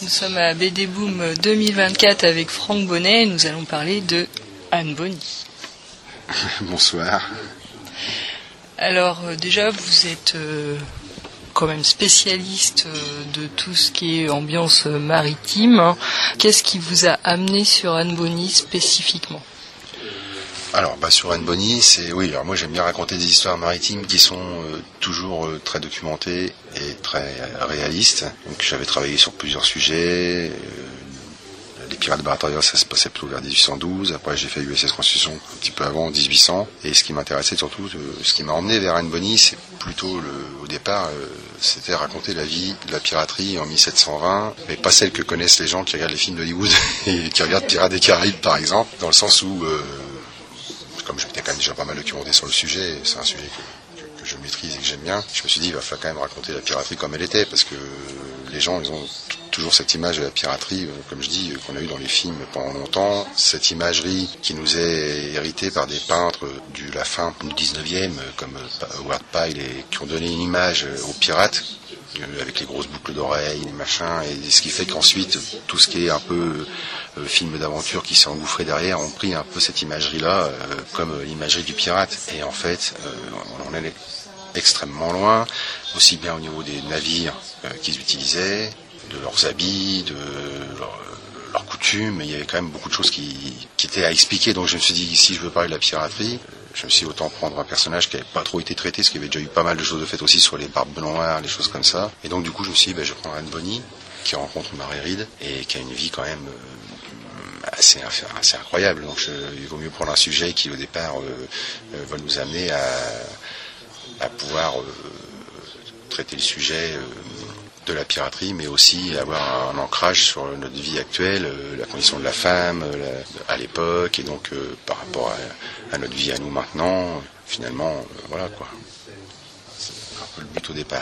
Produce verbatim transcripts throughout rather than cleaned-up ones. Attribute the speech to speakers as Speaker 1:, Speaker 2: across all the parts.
Speaker 1: Nous sommes à B D Boom deux mille vingt-quatre avec Franck Bonnet et nous allons parler de Anne Bonny.
Speaker 2: Bonsoir.
Speaker 1: Alors euh, déjà vous êtes euh, quand même spécialiste euh, de tout ce qui est ambiance euh, maritime. Hein. Qu'est-ce qui vous a amené sur Anne Bonny spécifiquement ?
Speaker 2: Alors bah sur Anne Bonny, c'est oui. Alors moi j'aime bien raconter des histoires maritimes qui sont euh, toujours euh, très documentées et très euh, réalistes. Donc j'avais travaillé sur plusieurs sujets. Euh, les pirates de Barataria, ça se passait plutôt vers dix-huit cent douze. Après j'ai fait U S S Constitution un petit peu avant, dix-huit cents. Et ce qui m'intéressait surtout, euh, ce qui m'a emmené vers Anne Bonny, c'est plutôt le, au départ, euh, c'était raconter la vie de la piraterie en mille sept cent vingt, mais pas celle que connaissent les gens qui regardent les films d'Hollywood et qui regardent Pirates des Caraïbes par exemple, dans le sens où euh, comme j'étais quand même déjà pas mal documenté sur le sujet, c'est un sujet que, que, que je maîtrise et que j'aime bien, je me suis dit il va falloir quand même raconter la piraterie comme elle était, parce que les gens ils ont t- toujours cette image de la piraterie, comme je dis, qu'on a eu dans les films pendant longtemps, cette imagerie qui nous est héritée par des peintres de la fin du dix-neuvième, comme Howard Pyle, et qui ont donné une image aux pirates, avec les grosses boucles d'oreilles, les machins, et ce qui fait qu'ensuite, tout ce qui est un peu euh, film d'aventure qui s'est engouffré derrière, ont pris un peu cette imagerie-là, euh, comme euh, l'imagerie du pirate. Et en fait, euh, on en est extrêmement loin, aussi bien au niveau des navires euh, qu'ils utilisaient, de leurs habits, de leur, leurs coutumes, il y avait quand même beaucoup de choses qui, qui étaient à expliquer. Donc je me suis dit, si je veux parler de la piraterie, je me suis dit autant prendre un personnage qui n'avait pas trop été traité, parce qu'il y avait déjà eu pas mal de choses de fait aussi sur les barbes noires, les choses comme ça. Et donc du coup je me suis dit, ben, je prends Anne Bonny, qui rencontre Marie Read, et qui a une vie quand même euh, assez, assez incroyable. Donc je, il vaut mieux prendre un sujet qui au départ euh, euh, va nous amener à, à pouvoir euh, traiter le sujet euh, de la piraterie, mais aussi avoir un ancrage sur notre vie actuelle, euh, la condition de la femme euh, la, à l'époque, et donc euh, par rapport à, à notre vie à nous maintenant, finalement, euh, voilà quoi. C'est un peu le but au départ.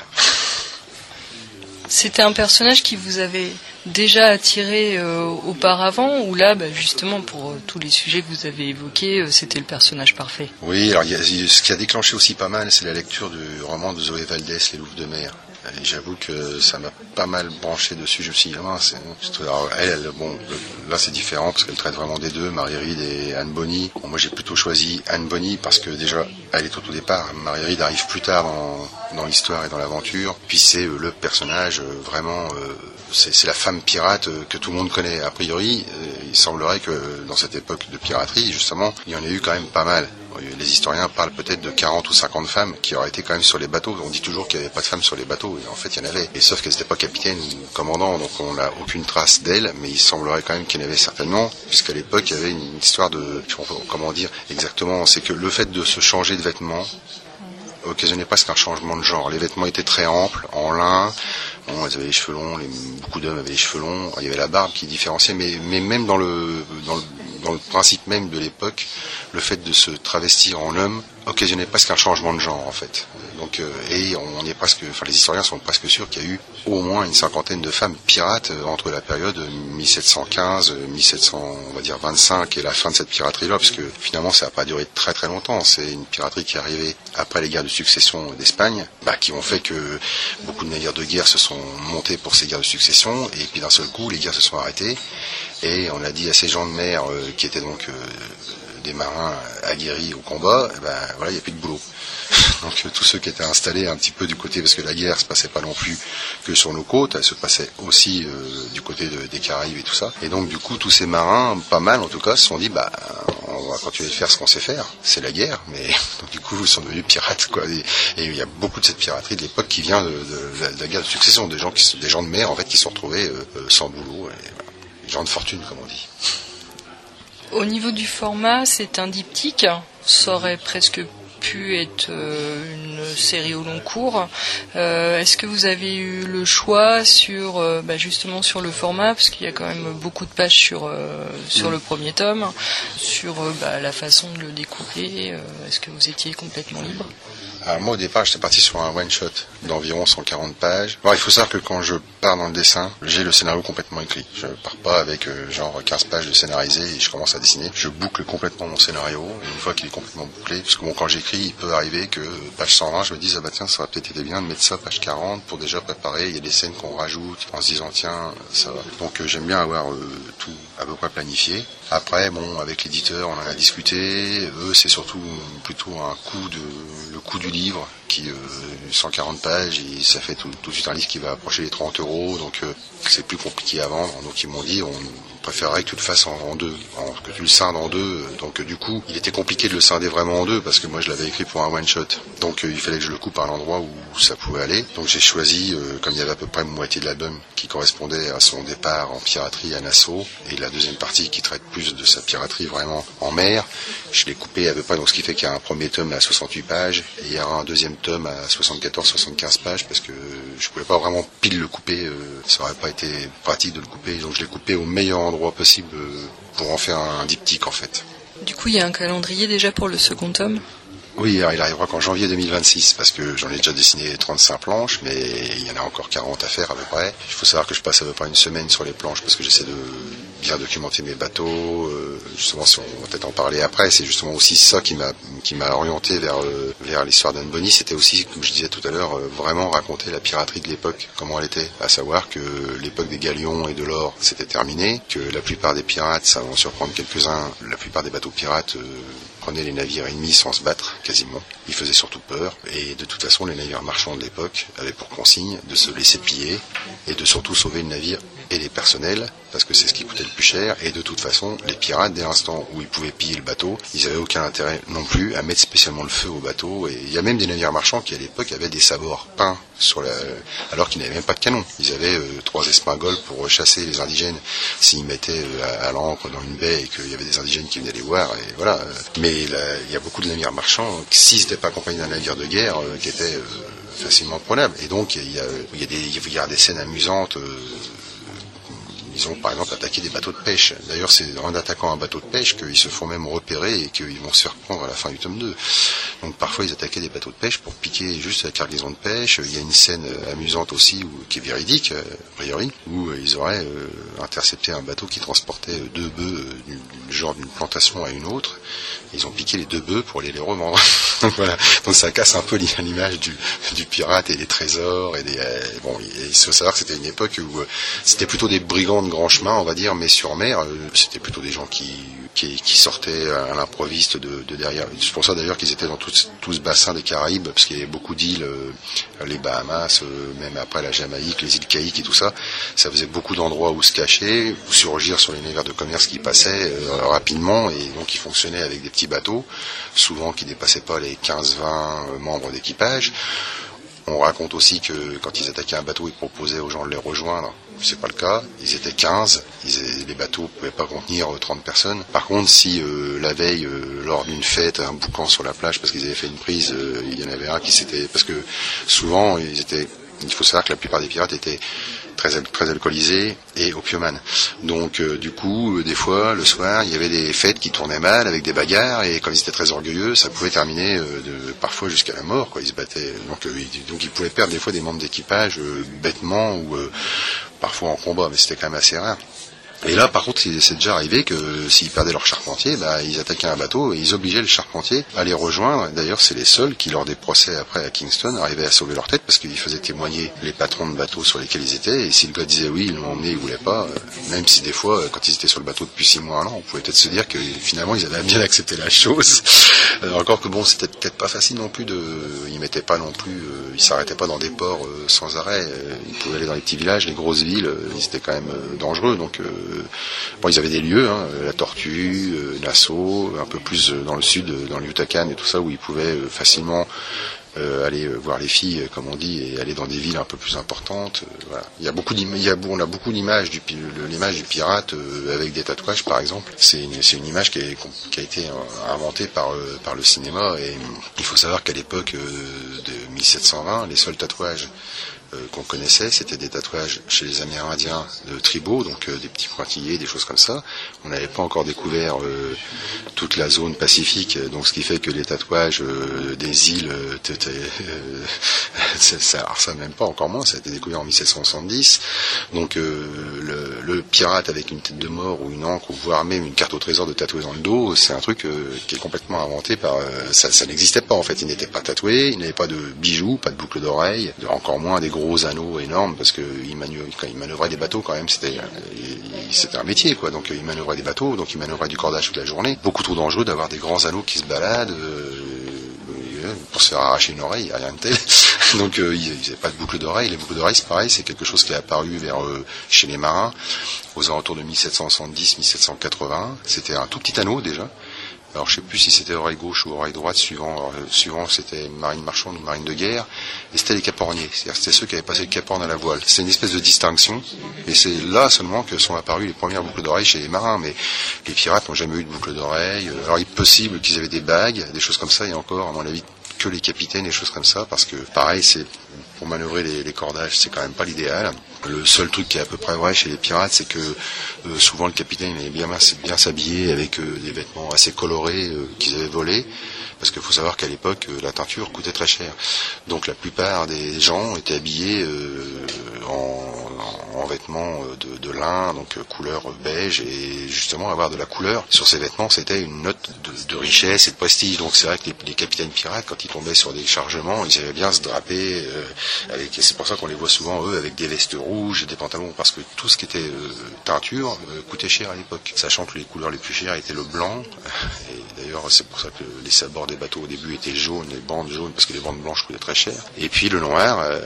Speaker 1: C'était un personnage qui vous avait déjà attiré euh, auparavant, ou là, bah, justement, pour euh, tous les sujets que vous avez évoqués, euh, c'était le personnage parfait ?
Speaker 2: Oui, alors y a, ce qui a déclenché aussi pas mal, c'est la lecture du roman de Zoé Valdès, Les Louves de mer. Et j'avoue que ça m'a pas mal branché dessus. Je me suis dit, ah, c'est, alors, elle, elle, bon, là c'est différent parce qu'elle traite vraiment des deux, Marie Read et Anne Bonny. Bon, moi j'ai plutôt choisi Anne Bonny parce que déjà, elle est au tout départ. Marie Read arrive plus tard dans, dans l'histoire et dans l'aventure. Puis c'est euh, le personnage euh, vraiment, euh, c'est, c'est la femme pirate euh, que tout le monde connaît. A priori, euh, il semblerait que dans cette époque de piraterie, justement, il y en a eu quand même pas mal. Les historiens parlent peut-être de quarante ou cinquante femmes qui auraient été quand même sur les bateaux. On dit toujours qu'il n'y avait pas de femmes sur les bateaux, et en fait il y en avait. Et sauf qu'elles n'étaient pas capitaines ou commandants, donc on n'a aucune trace d'elles, mais il semblerait quand même qu'il y en avait certainement, puisqu'à l'époque il y avait une histoire de, comment dire exactement, c'est que le fait de se changer de vêtements occasionnait presque un changement de genre. Les vêtements étaient très amples, en lin, bon, elles avaient les cheveux longs, les, beaucoup d'hommes avaient les cheveux longs, il y avait la barbe qui différenciait, mais, mais même dans le, dans le dans le principe même de l'époque, le fait de se travestir en homme occasionnait presque un changement de genre en fait. Donc euh, et on est presque, enfin les historiens sont presque sûrs qu'il y a eu au moins une cinquantaine de femmes pirates euh, entre la période mille sept cent quinze, mille sept cents, on va dire vingt-cinq et la fin de cette piraterie-là, parce que finalement ça n'a pas duré très très longtemps. C'est une piraterie qui est arrivée après les guerres de succession d'Espagne, bah, qui ont fait que beaucoup de navires de guerre se sont montés pour ces guerres de succession, et puis d'un seul coup les guerres se sont arrêtées. Et on a dit à ces gens de mer euh, qui étaient donc euh, des marins aguerris au combat, eh ben voilà, il n'y a plus de boulot. Donc euh, tous ceux qui étaient installés un petit peu du côté, parce que la guerre se passait pas non plus que sur nos côtes, elle se passait aussi euh, du côté de, des Caraïbes et tout ça. Et donc du coup tous ces marins, pas mal en tout cas, se sont dit bah on va continuer de faire ce qu'on sait faire, c'est la guerre, mais donc du coup ils sont devenus pirates quoi. Et, et il y a beaucoup de cette piraterie de l'époque qui vient de, de, de, la, de la guerre de succession, des gens qui, des gens de mer en fait qui se sont retrouvés euh, euh, sans boulot. Et, voilà. Les gens de fortune, comme on dit.
Speaker 1: Au niveau du format, c'est un diptyque. Ça aurait presque pu être euh, une série au long cours. Euh, est-ce que vous avez eu le choix sur, euh, bah justement sur le format, parce qu'il y a quand même beaucoup de pages sur euh, sur mmh. le premier tome, sur euh, bah, la façon de le découper. Euh, est-ce que vous étiez complètement libre ?
Speaker 2: Alors, moi, au départ, j'étais parti sur un one-shot d'environ cent quarante pages. Alors, il faut savoir que quand je pars dans le dessin, j'ai le scénario complètement écrit. Je pars pas avec euh, genre quinze pages de scénarisé et je commence à dessiner. Je boucle complètement mon scénario. Et une fois qu'il est complètement bouclé, parce que bon, quand j'écris, il peut arriver que page cent vingt, je me dise, ah bah tiens, ça aurait peut-être été bien de mettre ça page quarante pour déjà préparer. Il y a des scènes qu'on rajoute en se disant, tiens, ça va. Donc, euh, j'aime bien avoir euh, tout à peu près planifié. Après, bon, avec l'éditeur, on en a discuté. Eux, c'est surtout plutôt un coût de, le coût du livre, qui, euh, cent quarante pages, et ça fait tout, tout de suite un livre qui va approcher les trente euros, donc euh, c'est plus compliqué à vendre. Donc ils m'ont dit, on préférerait que tu le fasses en, en deux, en, que tu le scindes en deux. Donc euh, du coup, il était compliqué de le scinder vraiment en deux, parce que moi je l'avais écrit pour un one-shot. Donc euh, il fallait que je le coupe à l'endroit où ça pouvait aller. Donc j'ai choisi, euh, comme il y avait à peu près une moitié de l'album qui correspondait à son départ en piraterie à Nassau, et la deuxième partie qui traite plus de sa piraterie vraiment en mer, je l'ai coupé à peu près, donc ce qui fait qu'il y a un premier tome à soixante-huit pages, et il y aura un deuxième tome à soixante-quatorze soixante-quinze pages, parce que je pouvais pas vraiment pile le couper, euh, ça aurait pas été pratique de le couper, donc je l'ai coupé au meilleur endroit possible euh, pour en faire un diptyque en fait.
Speaker 1: Du coup, il y a un calendrier déjà pour le second tome ?
Speaker 2: Oui, alors il arrivera qu'en janvier deux mille vingt-six, parce que j'en ai déjà dessiné trente-cinq planches, mais il y en a encore quarante à faire à peu près. Il faut savoir que je passe à peu près une semaine sur les planches, parce que j'essaie de bien documenter mes bateaux. Euh, justement, si on va peut-être en parler après, c'est justement aussi ça qui m'a qui m'a orienté vers euh, vers l'histoire d'Anne Bonny. C'était aussi, comme je disais tout à l'heure, euh, vraiment raconter la piraterie de l'époque, comment elle était. À savoir que l'époque des galions et de l'or, c'était terminé, que la plupart des pirates, ça va en surprendre quelques-uns, la plupart des bateaux pirates euh, prenaient les navires ennemis sans se battre, quasiment. Ils faisaient surtout peur, et de toute façon, les navires marchands de l'époque avaient pour consigne de se laisser piller, et de surtout sauver le navire et les personnels, parce que c'est ce qui coûtait le plus cher, et de toute façon, les pirates, dès l'instant où ils pouvaient piller le bateau, ils avaient aucun intérêt non plus à mettre spécialement le feu au bateau, et il y a même des navires marchands qui, à l'époque, avaient des sabords peints sur la, alors qu'ils n'avaient même pas de canon. Ils avaient euh, trois espingoles pour chasser les indigènes s'ils mettaient euh, à, à l'ancre dans une baie et qu'il y avait des indigènes qui venaient les voir, et voilà. Mais là, il y a beaucoup de navires marchands, s'ils n'étaient pas accompagnés d'un navire de guerre, euh, qui étaient euh, facilement prenables. Et donc, il y a, il y a des, il y a des scènes amusantes. Euh, Ils ont par exemple attaqué des bateaux de pêche. D'ailleurs, c'est en attaquant un bateau de pêche qu'ils se font même repérer et qu'ils vont se faire prendre à la fin du tome deux. Donc parfois, ils attaquaient des bateaux de pêche pour piquer juste la cargaison de pêche. Il y a une scène amusante aussi, où, qui est véridique, a priori, où ils auraient euh, intercepté un bateau qui transportait deux bœufs euh, du, du genre d'une plantation à une autre. Ils ont piqué les deux bœufs pour aller les revendre. Donc voilà. Donc ça casse un peu l'image du, du pirate et des trésors. Et des, euh, bon, il faut savoir que c'était une époque où euh, c'était plutôt des brigands de grand chemin, on va dire, mais sur mer, euh, c'était plutôt des gens qui, qui, qui sortaient à l'improviste de, de derrière. C'est pour ça d'ailleurs qu'ils étaient dans tout, tout ce bassin des Caraïbes, parce qu'il y avait beaucoup d'îles, euh, les Bahamas, euh, même après la Jamaïque, les îles Caïques et tout ça. Ça faisait beaucoup d'endroits où se cacher, où surgir sur les navires de commerce qui passaient euh, rapidement, et donc ils fonctionnaient avec des petits bateaux, souvent qui dépassaient pas les quinze vingt membres d'équipage. On raconte aussi que quand ils attaquaient un bateau, ils proposaient aux gens de les rejoindre. C'est pas le cas. Ils étaient quinze. Ils, les bateaux pouvaient pas contenir trente personnes. Par contre, si euh, la veille, euh, lors d'une fête, un boucan sur la plage, parce qu'ils avaient fait une prise, euh, il y en avait un qui s'était... Parce que souvent, ils étaient... Il faut savoir que la plupart des pirates étaient très, très alcoolisés et opiumanes. Donc, euh, du coup, euh, des fois, le soir, il y avait des fêtes qui tournaient mal avec des bagarres, et comme ils étaient très orgueilleux, ça pouvait terminer euh, de, parfois jusqu'à la mort, quoi. Ils se battaient. Donc, euh, ils, donc, ils pouvaient perdre des fois des membres d'équipage euh, bêtement, ou euh, parfois en combat, mais c'était quand même assez rare. Et là, par contre, c'est déjà arrivé que s'ils perdaient leur charpentier, bah, ils attaquaient un bateau et ils obligeaient le charpentier à les rejoindre. D'ailleurs, c'est les seuls qui, lors des procès après à Kingston, arrivaient à sauver leur tête, parce qu'ils faisaient témoigner les patrons de bateaux sur lesquels ils étaient. Et si le gars disait oui, ils l'ont emmené, ils voulaient pas, même si des fois, quand ils étaient sur le bateau depuis six mois, un an, on pouvait peut-être se dire que finalement, ils avaient bien accepté la chose. Encore que bon, c'était peut-être pas facile non plus de, ils mettaient pas non plus, euh, ils s'arrêtaient pas dans des ports euh, sans arrêt. Ils pouvaient aller dans les petits villages, les grosses villes, euh, c'était quand même euh, dangereux. Donc, euh, bon, ils avaient des lieux, hein, la Tortue, euh, Nassau, un peu plus euh, dans le sud, euh, dans le Yucatan et tout ça, où ils pouvaient euh, facilement euh, aller euh, voir les filles, euh, comme on dit, et aller dans des villes un peu plus importantes. Euh, voilà. Il y a beaucoup d'im- il y a, on a beaucoup d'images du pi- l'image du pirate euh, avec des tatouages, par exemple. C'est une, c'est une image qui, est, qui a été euh, inventée par, euh, par le cinéma, et il faut savoir qu'à l'époque euh, de mille sept cent vingt, les seuls tatouages euh, qu'on connaissait, c'était des tatouages chez les Amérindiens de tribaux, donc euh, des petits pointillés, des choses comme ça. On n'avait pas encore découvert euh, toute la zone pacifique, donc ce qui fait que les tatouages euh, des îles, euh, t'étais, euh, ça, ça, alors ça même pas, encore moins, ça a été découvert en mille sept cent soixante-dix. Donc euh, le, le pirate avec une tête de mort ou une ancre ou voire même une carte au trésor de tatoué dans le dos, c'est un truc euh, qui est complètement inventé par... Euh, ça, ça n'existait pas en fait, il n'était pas tatoué, il n'avait pas de bijoux, pas de boucles d'oreilles, encore moins des gros anneaux énormes, parce qu'il manœuvrait, quand il manœuvrait des bateaux quand même, c'était, c'était un métier quoi, donc il manœuvrait des bateaux, donc il manœuvrait du cordage toute la journée. Beaucoup trop dangereux d'avoir des grands anneaux qui se baladent, euh, pour se faire arracher une oreille, il n'y a rien de tel. Donc euh, il n'y avait pas de boucle d'oreille. Les boucles d'oreille, c'est pareil, c'est quelque chose qui est apparu vers euh, chez les marins aux alentours de mille sept cent soixante-dix mille sept cent quatre-vingts. C'était un tout petit anneau déjà. Alors je sais plus si c'était oreille gauche ou oreille droite, suivant, euh, suivant c'était marine marchande ou marine de guerre, et c'était les caporniers, c'est-à-dire c'était ceux qui avaient passé le caporne à la voile. C'est une espèce de distinction, et c'est là seulement que sont apparues les premières boucles d'oreilles chez les marins, mais les pirates n'ont jamais eu de boucle d'oreille. Alors il est possible qu'ils avaient des bagues, des choses comme ça, et encore, à mon avis, que les capitaines, des choses comme ça, parce que pareil, c'est pour manœuvrer les, les cordages, c'est quand même pas l'idéal. Le seul truc qui est à peu près vrai chez les pirates, c'est que euh, souvent le capitaine aimait bien, bien s'habiller avec euh, des vêtements assez colorés euh, qu'ils avaient volés, parce qu'il faut savoir qu'à l'époque, euh, la teinture coûtait très cher. Donc la plupart des gens étaient habillés euh, en, en, en vêtements de, de lin, donc euh, couleur beige, et justement avoir de la couleur sur ces vêtements, c'était une note de, de richesse et de prestige. Donc c'est vrai que les, les capitaines pirates, quand ils tombaient sur des chargements, ils aimaient bien se draper, euh, avec, et c'est pour ça qu'on les voit souvent, eux, avec des vestes rouges et des pantalons, parce que tout ce qui était euh, teinture euh, coûtait cher à l'époque, sachant que les couleurs les plus chères étaient le blanc, et d'ailleurs c'est pour ça que les sabords des bateaux au début étaient jaunes, les bandes jaunes, parce que les bandes blanches coûtaient très cher. Et puis le noir, euh,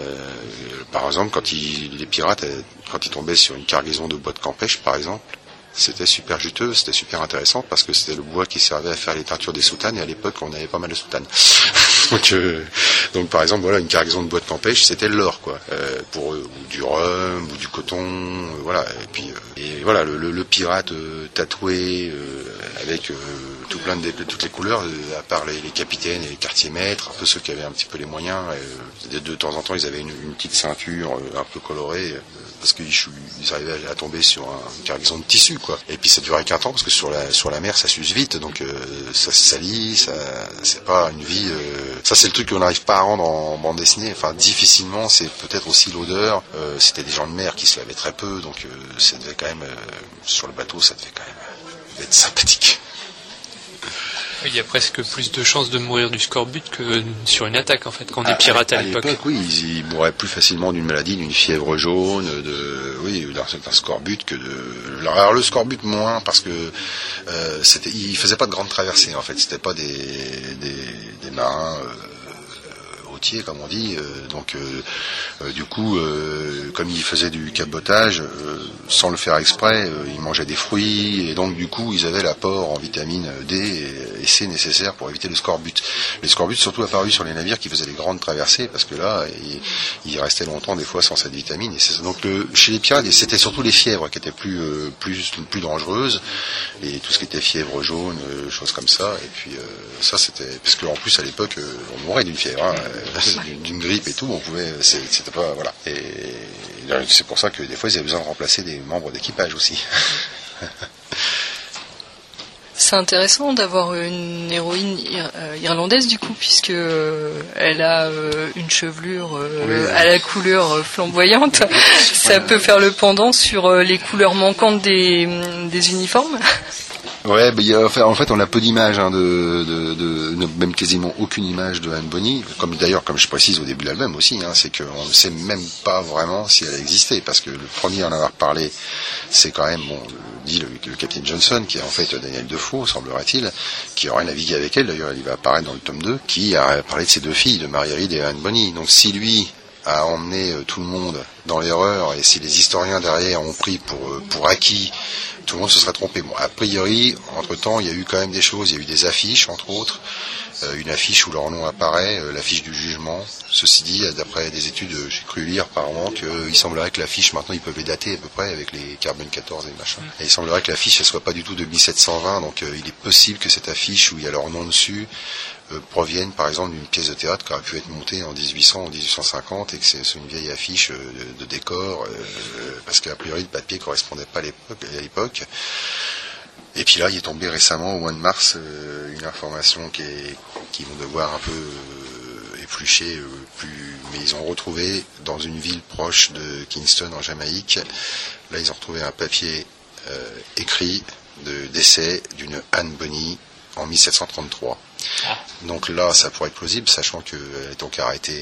Speaker 2: par exemple, quand ils, les pirates, euh, quand ils tombaient sur une cargaison de bois de Campêche, par exemple, c'était super juteux, c'était super intéressant, parce que c'était le bois qui servait à faire les teintures des soutanes, et à l'époque on avait pas mal de soutanes. donc, euh, donc par exemple, voilà, une cargaison de bois de Campêche, c'était de l'or, quoi, euh, pour eux, ou du rhum, ou du coton, euh, voilà. Et puis, euh, et voilà, le, le, le pirate euh, tatoué euh, avec euh, tout plein de toutes les couleurs, euh, à part les, les capitaines et les quartiers-maîtres, un peu ceux qui avaient un petit peu les moyens. Euh, de, de temps en temps, ils avaient une, une petite ceinture euh, un peu colorée. Euh, parce qu'ils ils arrivaient à tomber sur un, une cargaison de tissu, quoi. Et puis ça durait qu'un temps, parce que sur la sur la mer ça s'use vite, donc euh, ça se salit, ça c'est pas une vie. Euh, ça c'est le truc qu'on n'arrive pas à rendre en bande dessinée. Enfin difficilement, c'est peut-être aussi l'odeur. Euh, c'était des gens de mer qui se lavaient très peu, donc euh, ça devait quand même euh, sur le bateau, ça devait quand même euh, être sympathique.
Speaker 3: Il y a presque plus de chances de mourir du scorbut que sur une attaque, en fait, quand on est pirate à, à l'époque.
Speaker 2: l'époque. Oui, ils, ils mourraient plus facilement d'une maladie, d'une fièvre jaune, de, oui, d'un, d'un scorbut que de. Alors le scorbut moins, parce que euh, c'était, ils faisaient pas de grandes traversées, en fait. C'était pas des des, des marins. Euh, comme on dit, euh, donc euh, euh, du coup euh, comme ils faisaient du cabotage euh, sans le faire exprès, euh, ils mangeaient des fruits, et donc du coup ils avaient l'apport en vitamine D et, et C nécessaire pour éviter le scorbut. Les scorbuts surtout apparus sur les navires qui faisaient des grandes traversées, parce que là ils, ils restaient longtemps des fois sans cette vitamine, et c'est, donc le, chez les pirates c'était surtout les fièvres qui étaient plus euh, plus plus dangereuses, et tout ce qui était fièvre jaune, euh, choses comme ça, et puis euh, ça c'était parce qu'en plus à l'époque euh, on mourait d'une fièvre, hein, d'une grippe et tout, on pouvait, c'était pas, voilà. Et c'est pour ça que des fois ils avaient besoin de remplacer des membres d'équipage aussi.
Speaker 1: C'est intéressant d'avoir une héroïne irlandaise du coup, puisque elle a une chevelure oui. à la couleur flamboyante. Ça peut faire le pendant sur les couleurs manquantes des, des uniformes.
Speaker 2: Ouais, bah, y a, en fait, on a peu d'images, hein, de, de, de, même quasiment aucune image de Anne Bonny. Comme d'ailleurs, comme je précise au début de l'album aussi, hein, c'est qu'on ne sait même pas vraiment si elle a existé, parce que le premier à en avoir parlé, c'est quand même, bon, dit le, le capitaine Johnson, qui est en fait Daniel Defoe, semblerait-il, qui aurait navigué avec elle. D'ailleurs, il va apparaître dans le tome deux, qui a parlé de ses deux filles, de Mary Read et Anne Bonny. Donc, si lui a emmené euh, tout le monde dans l'erreur, et si les historiens derrière ont pris pour, pour acquis, tout le monde se serait trompé. Bon, a priori, entre-temps, il y a eu quand même des choses, il y a eu des affiches, entre autres, euh, une affiche où leur nom apparaît, euh, l'affiche du jugement. Ceci dit, d'après des études, j'ai cru lire apparemment qu'il semblerait que l'affiche, maintenant, ils peuvent les dater à peu près avec les Carbone quatorze et machin. Et il semblerait que l'affiche, elle soit pas du tout de mille sept cent vingt, donc euh, il est possible que cette affiche, où il y a leur nom dessus, euh, provienne, par exemple, d'une pièce de théâtre qui aurait pu être montée en dix-huit cents ou dix-huit cent cinquante, et que c'est une vieille affiche euh, de, de décor, euh, parce qu'a priori, le papier correspondait pas à l'époque. À l'époque. Et puis là, il est tombé récemment, au mois de mars, euh, une information qui est, qui vont devoir un peu euh, éplucher, euh, plus, mais ils ont retrouvé dans une ville proche de Kingston, en Jamaïque, là, ils ont retrouvé un papier euh, écrit de décès d'une Anne Bonny en mille sept cent trente-trois. Ah. Donc là, ça pourrait être plausible, sachant qu'elle est donc arrêtée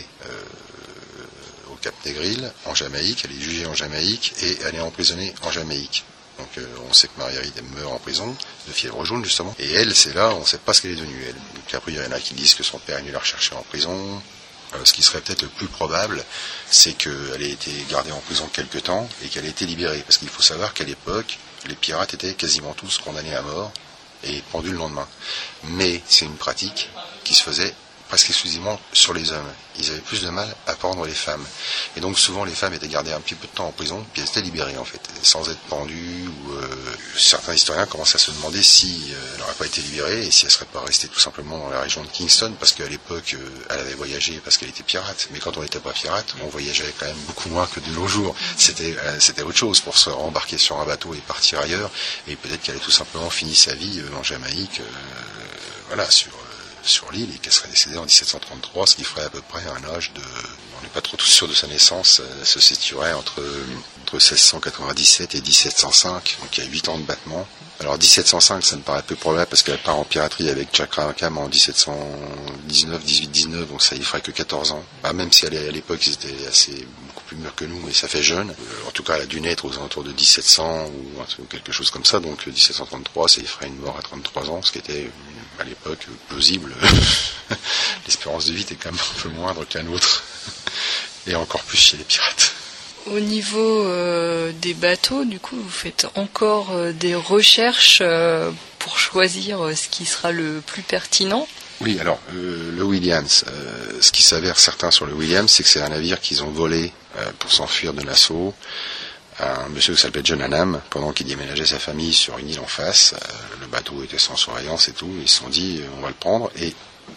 Speaker 2: euh, au Cap Negril, en Jamaïque, elle est jugée en Jamaïque, et elle est emprisonnée en Jamaïque. Donc euh, on sait que Marie-Reid meurt en prison de fièvre jaune justement. Et elle, c'est là, on ne sait pas ce qu'elle est devenue. Elle. Donc après, il y en a qui disent que son père est venu la rechercher en prison. Euh, ce qui serait peut-être le plus probable, c'est qu'elle ait été gardée en prison quelque temps et qu'elle ait été libérée. Parce qu'il faut savoir qu'à l'époque, les pirates étaient quasiment tous condamnés à mort et pendus le lendemain. Mais c'est une pratique qui se faisait presque exclusivement sur les hommes. Ils avaient plus de mal à pendre les femmes. Et donc souvent les femmes étaient gardées un petit peu de temps en prison, puis elles étaient libérées en fait, sans être pendues. Ou euh, certains historiens commencent à se demander si euh, elle n'aurait pas été libérée et si elle serait pas restée tout simplement dans la région de Kingston, parce qu'à l'époque euh, elle avait voyagé parce qu'elle était pirate. Mais quand on n'était pas pirate, on voyageait quand même beaucoup moins que de nos jours. C'était euh, c'était autre chose pour se rembarquer sur un bateau et partir ailleurs. Et peut-être qu'elle avait tout simplement fini sa vie euh, en Jamaïque, euh, voilà, sur sur l'île, et qu'elle serait décédée en dix-sept cent trente-trois, ce qui ferait à peu près un âge de... On n'est pas trop tous sûrs de sa naissance, elle se situerait entre, entre seize cent quatre-vingt-dix-sept et dix-sept cent cinq, donc il y a huit ans de battement. Alors dix-sept cent cinq, ça me paraît peu probable parce qu'elle part en piraterie avec Jack Rackham en dix-sept cent dix-neuf, dixhuit dix-neuf, donc ça y ferait que quatorze ans. Bah, même si elle, à l'époque ils étaient assez beaucoup plus mûrs que nous, mais ça fait jeune. Euh, en tout cas, elle a dû naître aux alentours de dix-sept cents ou, ou quelque chose comme ça, donc dix-sept cent trente-trois, ça y ferait une mort à trente-trois ans, ce qui était à l'époque plausible. L'espérance de vie était quand même un peu moindre qu'à nôtre, et encore plus chez les pirates.
Speaker 1: Au niveau euh, des bateaux, du coup, vous faites encore euh, des recherches euh, pour choisir euh, ce qui sera le plus pertinent?
Speaker 2: Oui, alors, euh, le Williams, euh, ce qui s'avère certain sur le Williams, c'est que c'est un navire qu'ils ont volé euh, pour s'enfuir de l'assaut à un monsieur qui s'appelait John Hannam, pendant qu'il déménageait sa famille sur une île en face. Euh, le bateau était sans surveillance et tout, ils se sont dit, euh, on va le prendre, et